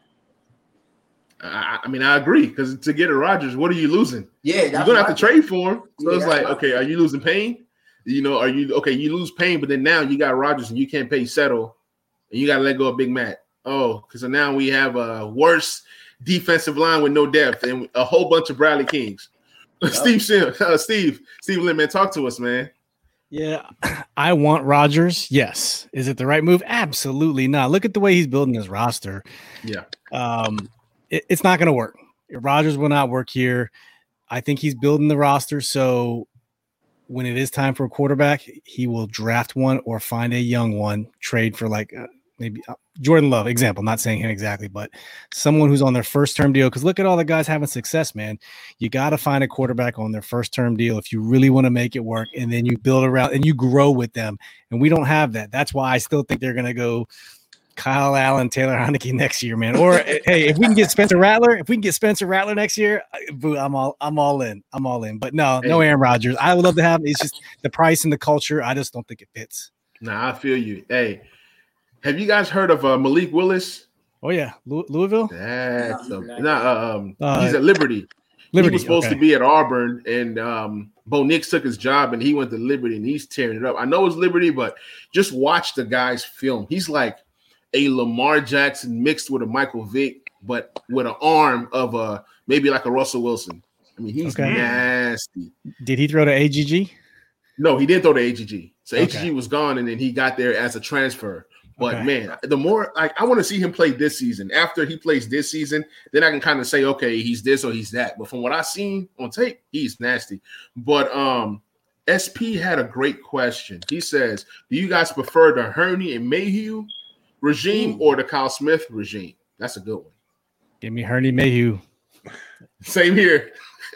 I, I mean, I agree, because to get a Rodgers, what are you losing? Yeah, that's you're gonna have to trade for him. So yeah, it's like, right. okay, are you losing Payne? You know, are you okay? You lose Payne, but then now you got Rodgers and you can't pay Settle, and you got to let go of Big Mac. Oh, because so now we have a worse defensive line with no depth and a whole bunch of Bradley Kings. Yep. Steve, uh, Steve, Steve Lynn, man, talk to us, man. Yeah, I want Rodgers. Yes. Is it the right move? Absolutely not. Look at the way he's building his roster. Yeah. Um, it, it's not going to work. Rodgers will not work here. I think he's building the roster. So when it is time for a quarterback, he will draft one or find a young one, trade for like uh, maybe uh, Jordan Love, example, not saying him exactly, but someone who's on their first term deal. Because look at all the guys having success, man. You got to find a quarterback on their first term deal if you really want to make it work, and then you build around and you grow with them. And we don't have that. That's why I still think they're going to go Kyle Allen, Taylor Heineke next year, man. Or hey, if we can get Spencer Rattler, if we can get Spencer Rattler next year, I'm all, I'm all in. I'm all in. But no, no Aaron Rodgers. I would love to have him. It's just the price and the culture. I just don't think it fits. Nah, I feel you. Hey, have you guys heard of uh, Malik Willis? Oh yeah, Louis- Louisville. That's a, not. Uh, um, uh, he's at Liberty. Liberty. He was supposed okay. to be at Auburn, and um, Bo Nix took his job, and he went to Liberty, and he's tearing it up. I know it's Liberty, but just watch the guy's film. He's like a Lamar Jackson mixed with a Michael Vick, but with an arm of a maybe like a Russell Wilson. I mean, he's okay. nasty. Did he throw to A G G? No, he didn't throw to A G G. So okay. A G G was gone, and then he got there as a transfer. But, okay. man, the more – like I want to see him play this season. After he plays this season, then I can kind of say, okay, he's this or he's that. But from what I've seen on tape, he's nasty. But um, S P had a great question. He says, do you guys prefer the Hurney and Mayhew regime or the Kyle Smith regime? That's a good one. Give me Hurney Mayhew. Same here.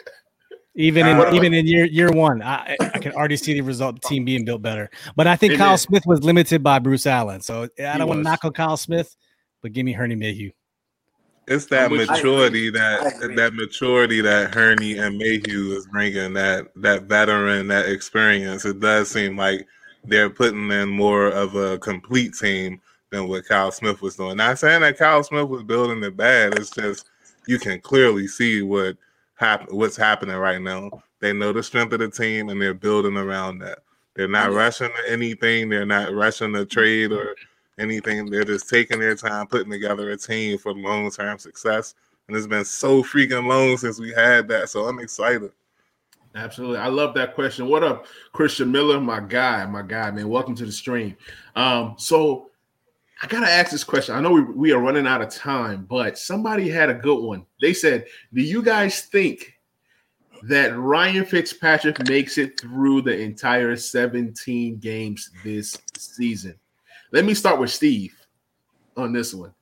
Even in uh, even in year year one, I, I can already see the result, the team being built better. But I think Amen. Kyle Smith was limited by Bruce Allen, so I don't He want to was. knock on Kyle Smith, but give me Hurney Mayhew. It's that Which- maturity I that agree. that maturity that Hurney and Mayhew is bringing, that that veteran, that experience. It does seem like they're putting in more of a complete team than what Kyle Smith was doing. Not saying that Kyle Smith was building it bad. It's just you can clearly see what happen, what's happening right now. They know the strength of the team, and they're building around that. They're not rushing to anything. They're not rushing to trade or anything. They're just taking their time, putting together a team for long-term success. And it's been so freaking long since we had that, so I'm excited. Absolutely. I love that question. What up, Christian Miller? My guy, my guy, man. Welcome to the stream. Um, so I got to ask this question. I know we, we are running out of time, but somebody had a good one. They said, do you guys think that Ryan Fitzpatrick makes it through the entire seventeen games this season? Let me start with Steve on this one.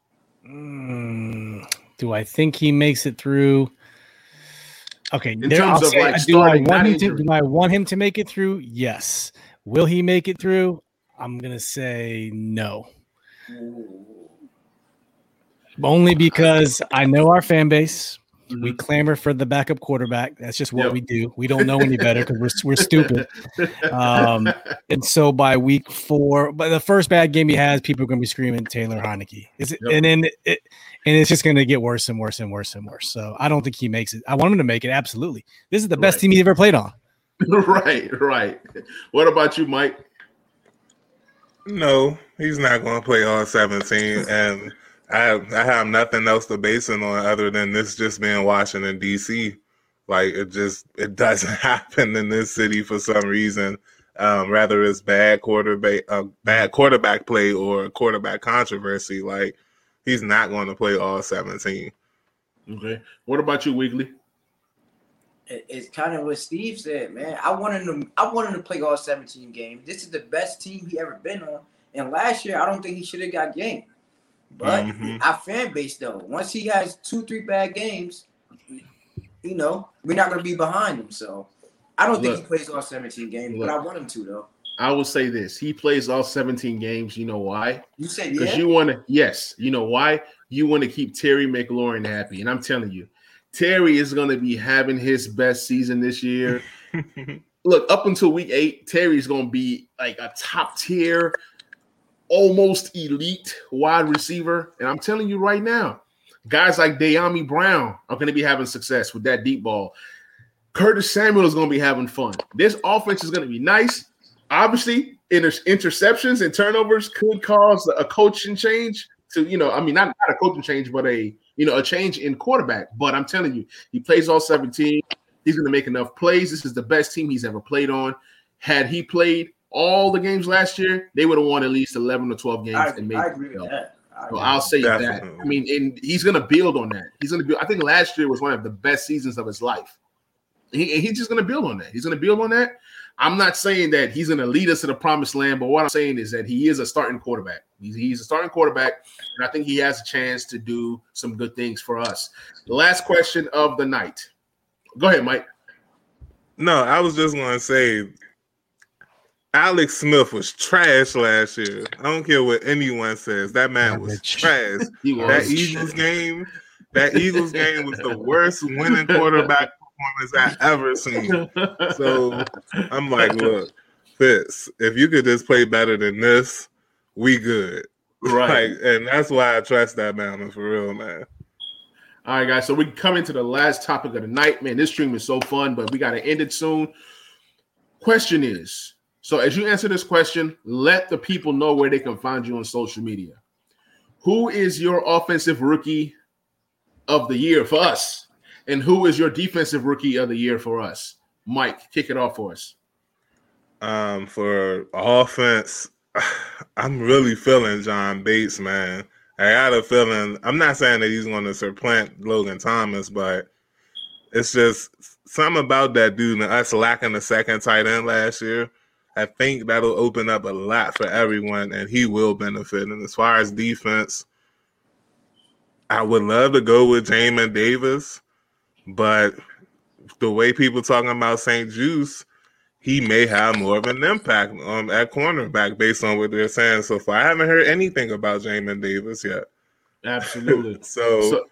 Mm, do I think he makes it through? Okay, In there, terms I'll of, say, like, do I starting, want not him to? injury. Do I want him to make it through? Yes. Will he make it through? I'm gonna say no. Only because I know our fan base. Mm-hmm. We clamor for the backup quarterback. That's just what Yep. we do. We don't know any better because we're we're stupid. Um, and so by week four, but the first bad game he has, people are going to be screaming Taylor Heineke. Is it? Yep. And then it, and it's just going to get worse and worse and worse and worse. So I don't think he makes it. I want him to make it. Absolutely. This is the best Right. team he's ever played on. right, right. What about you, Mike? No, he's not going to play all seventeen, and I I have nothing else to base it on other than this just being Washington, D C Like it just it doesn't happen in this city for some reason. Um, rather it's bad quarterback, uh, bad quarterback play or quarterback controversy. Like he's not going to play all seventeen. Okay. What about you, Weekly? It's kind of what Steve said, man. I wanted him. I wanted him to play all seventeen games. This is the best team he ever been on. And last year, I don't think he should have got game. But mm-hmm. our fan base, though, once he has two, three bad games, you know, we're not going to be behind him. So I don't look, think he plays all seventeen games, look, but I want him to, though. I will say this. He plays all seventeen games. You know why? You said Because yeah? you want to, yes. You know why? You want to keep Terry McLaurin happy. And I'm telling you, Terry is going to be having his best season this year. Look, up until week eight, Terry's going to be like a top tier, almost elite wide receiver. And I'm telling you right now, guys like De'Ami Brown are going to be having success with that deep ball. Curtis Samuel is going to be having fun. This offense is going to be nice. Obviously, inter- interceptions and turnovers could cause a coaching change to, you know, I mean, not, not a coaching change, but a, you know, a change in quarterback. But I'm telling you, he plays all seventeen. He's going to make enough plays. This is the best team he's ever played on. Had he played all the games last year, they would have won at least eleven or twelve games. I, and made I agree with that. I so I'll say Definitely. that. I mean, and he's going to build on that. He's going to build. I think last year was one of the best seasons of his life. He, and he's just going to build on that. He's going to build on that. I'm not saying that he's going to lead us to the promised land, but what I'm saying is that he is a starting quarterback. He's, he's a starting quarterback, and I think he has a chance to do some good things for us. The last question of the night. Go ahead, Mike. No, I was just going to say Alex Smith was trash last year. I don't care what anyone says. That man was trash. He was. That Eagles game, that Eagles game was the worst winning quarterback performance I ever seen. So I'm like, look, Fitz, if you could just play better than this, we good. Right. Like, and that's why I trust that man, for real, man. All right, guys. So we come into the last topic of the night. Man, this stream is so fun, but we got to end it soon. Question is, so as you answer this question, let the people know where they can find you on social media. Who is your offensive rookie of the year for us? And who is your defensive rookie of the year for us? Mike, kick it off for us. Um, for offense, I'm really feeling John Bates, man. I got a feeling, I'm not saying that he's going to supplant Logan Thomas, but it's just something about that dude and us lacking a second tight end last year. I think that'll open up a lot for everyone, and he will benefit. And as far as defense, I would love to go with Jamin Davis, but the way people talking about Saint Juice, he may have more of an impact um, at cornerback based on what they're saying so far. I haven't heard anything about Jamin Davis yet. Absolutely. so, so,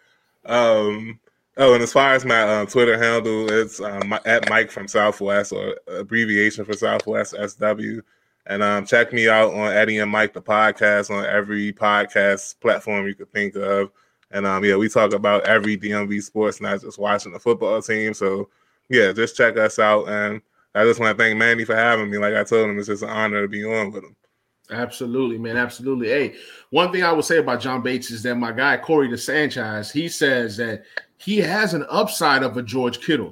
um, oh, and as far as my uh, Twitter handle, it's um, at Mike from Southwest, or abbreviation for Southwest S W. And um, check me out on Eddie and Mike, the podcast, on every podcast platform you could think of. And um, yeah, we talk about every D M V sports, not just watching the football team. So yeah, just check us out. And I just want to thank Manny for having me. Like I told him, it's just an honor to be on with him. Absolutely, man. Absolutely. Hey, one thing I would say about John Bates is that my guy, Corey DeSanchez, he says that he has an upside of a George Kittle.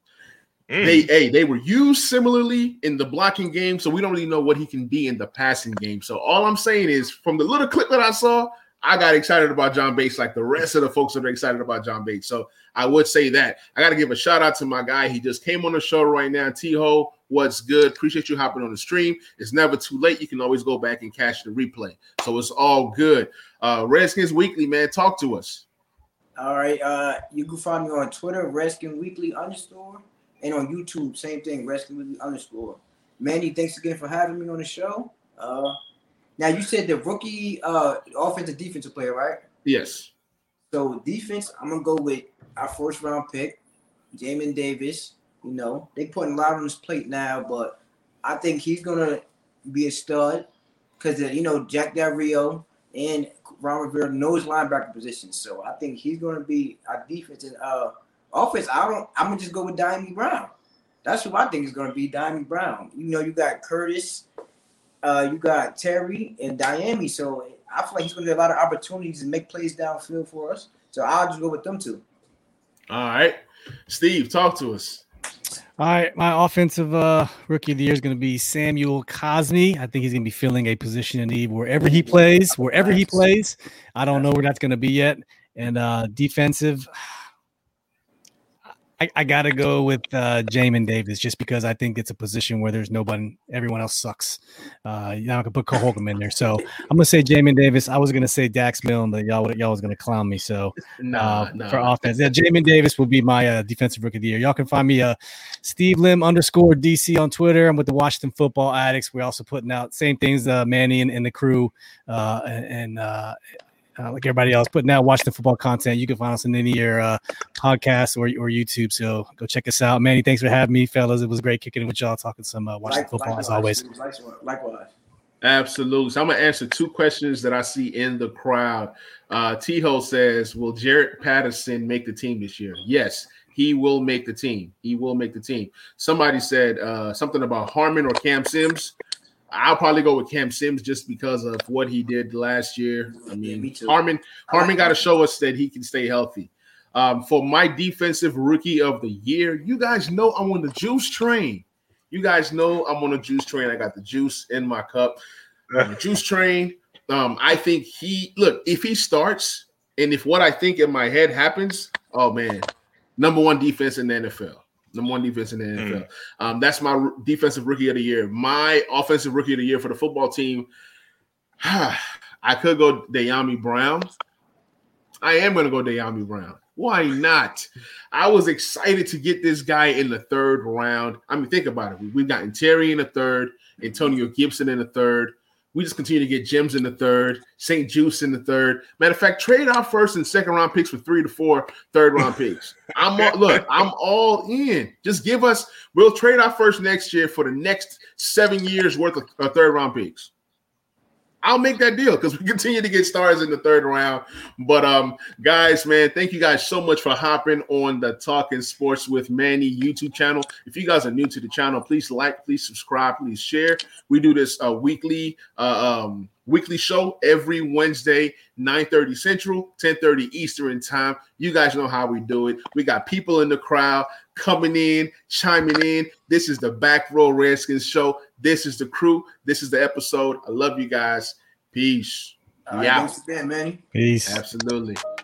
Mm. They, hey, they were used similarly in the blocking game, so we don't really know what he can be in the passing game. So all I'm saying is, from the little clip that I saw, I got excited about John Bates like the rest of the folks that are excited about John Bates. So I would say that. I got to give a shout out to my guy. He just came on the show right now. T-Ho, what's good? Appreciate you hopping on the stream. It's never too late. You can always go back and catch the replay. So it's all good. Uh, Redskins Weekly, man, talk to us. All right. Uh, you can find me on Twitter, Redskin Weekly underscore, and on YouTube, same thing, Redskin Weekly underscore. Manny, thanks again for having me on the show. Uh, Now, you said the rookie uh, offensive defensive player, right? Yes. So, defense, I'm going to go with our first-round pick, Jamin Davis. You know, they putting a lot on his plate now, but I think he's going to be a stud because, you know, Jack Del Rio and Ron Rivera knows linebacker position. So, I think he's going to be our defense. And uh, offense, I don't, I'm going to just go with Dyami Brown. That's who I think is going to be, Dyami Brown. You know, you got Curtis. Uh, you got Terry and Dyami, so I feel like he's going to get a lot of opportunities and make plays downfield for us. So I'll just go with them two. All right. Steve, talk to us. All right, my offensive uh, rookie of the year is going to be Samuel Cosmi. I think he's going to be filling a position in need wherever he plays. Wherever he plays, I don't know where that's going to be yet. And uh, defensive, I, I got to go with uh, Jamin Davis just because I think it's a position where there's nobody. Everyone else sucks. Uh, you know, I can put Cole Holcomb in there. So I'm going to say Jamin Davis. I was going to say Dax Milne, but y'all, y'all was going to clown me. So nah, uh, nah. for offense, yeah, Jamin Davis will be my uh, defensive rookie of the year. Y'all can find me uh, Steve Lim underscore D C on Twitter. I'm with the Washington Football Addicts. We're also putting out same things, uh, Manny and, and the crew uh, and, and uh, Uh, like everybody else, but now watch the football content. You can find us in any of your uh, podcasts or, or YouTube. So go check us out. Manny, thanks for having me, fellas. It was great kicking it with y'all, talking some uh, watching like, football likewise, as always. Likewise. Absolutely. So I'm going to answer two questions that I see in the crowd. Uh, T-Ho says, will Jaret Patterson make the team this year? Yes, he will make the team. He will make the team. Somebody said uh, something about Harmon or Cam Sims. I'll probably go with Cam Sims just because of what he did last year. I mean, yeah, me Harmon Harmon got to show us that he can stay healthy. Um, for my defensive rookie of the year, you guys know I'm on the juice train. You guys know I'm on the juice train. I got the juice in my cup. On the juice train. Um, I think he look if he starts and if what I think in my head happens, oh man, number one defense in the N F L. Number one defense in the N F L. Mm. Um, that's my r- defensive rookie of the year. My offensive rookie of the year for the football team, I could go De'Ami Brown. I am going to go De'Ami Brown. Why not? I was excited to get this guy in the third round. I mean, think about it. We've gotten Terry in the third, Antonio Gibson in the third. We just continue to get gems in the third, Saint Juice in the third. Matter of fact, trade our first and second round picks for three to four third round picks. I'm all, look, I'm all in. Just give us. We'll trade our first next year for the next seven years worth of uh, third round picks. I'll make that deal because we continue to get stars in the third round. But um, guys, man, thank you guys so much for hopping on the Talking Sports with Manny YouTube channel. If you guys are new to the channel, please like, please subscribe, please share. We do this uh, weekly uh, um, weekly show every Wednesday, nine thirty Central, ten thirty Eastern time. You guys know how we do it. We got people in the crowd coming in, chiming in. This is the Back Row Redskins show. This is the crew. This is the episode. I love you guys. Peace. All right, thanks again, Manny. Peace. Absolutely.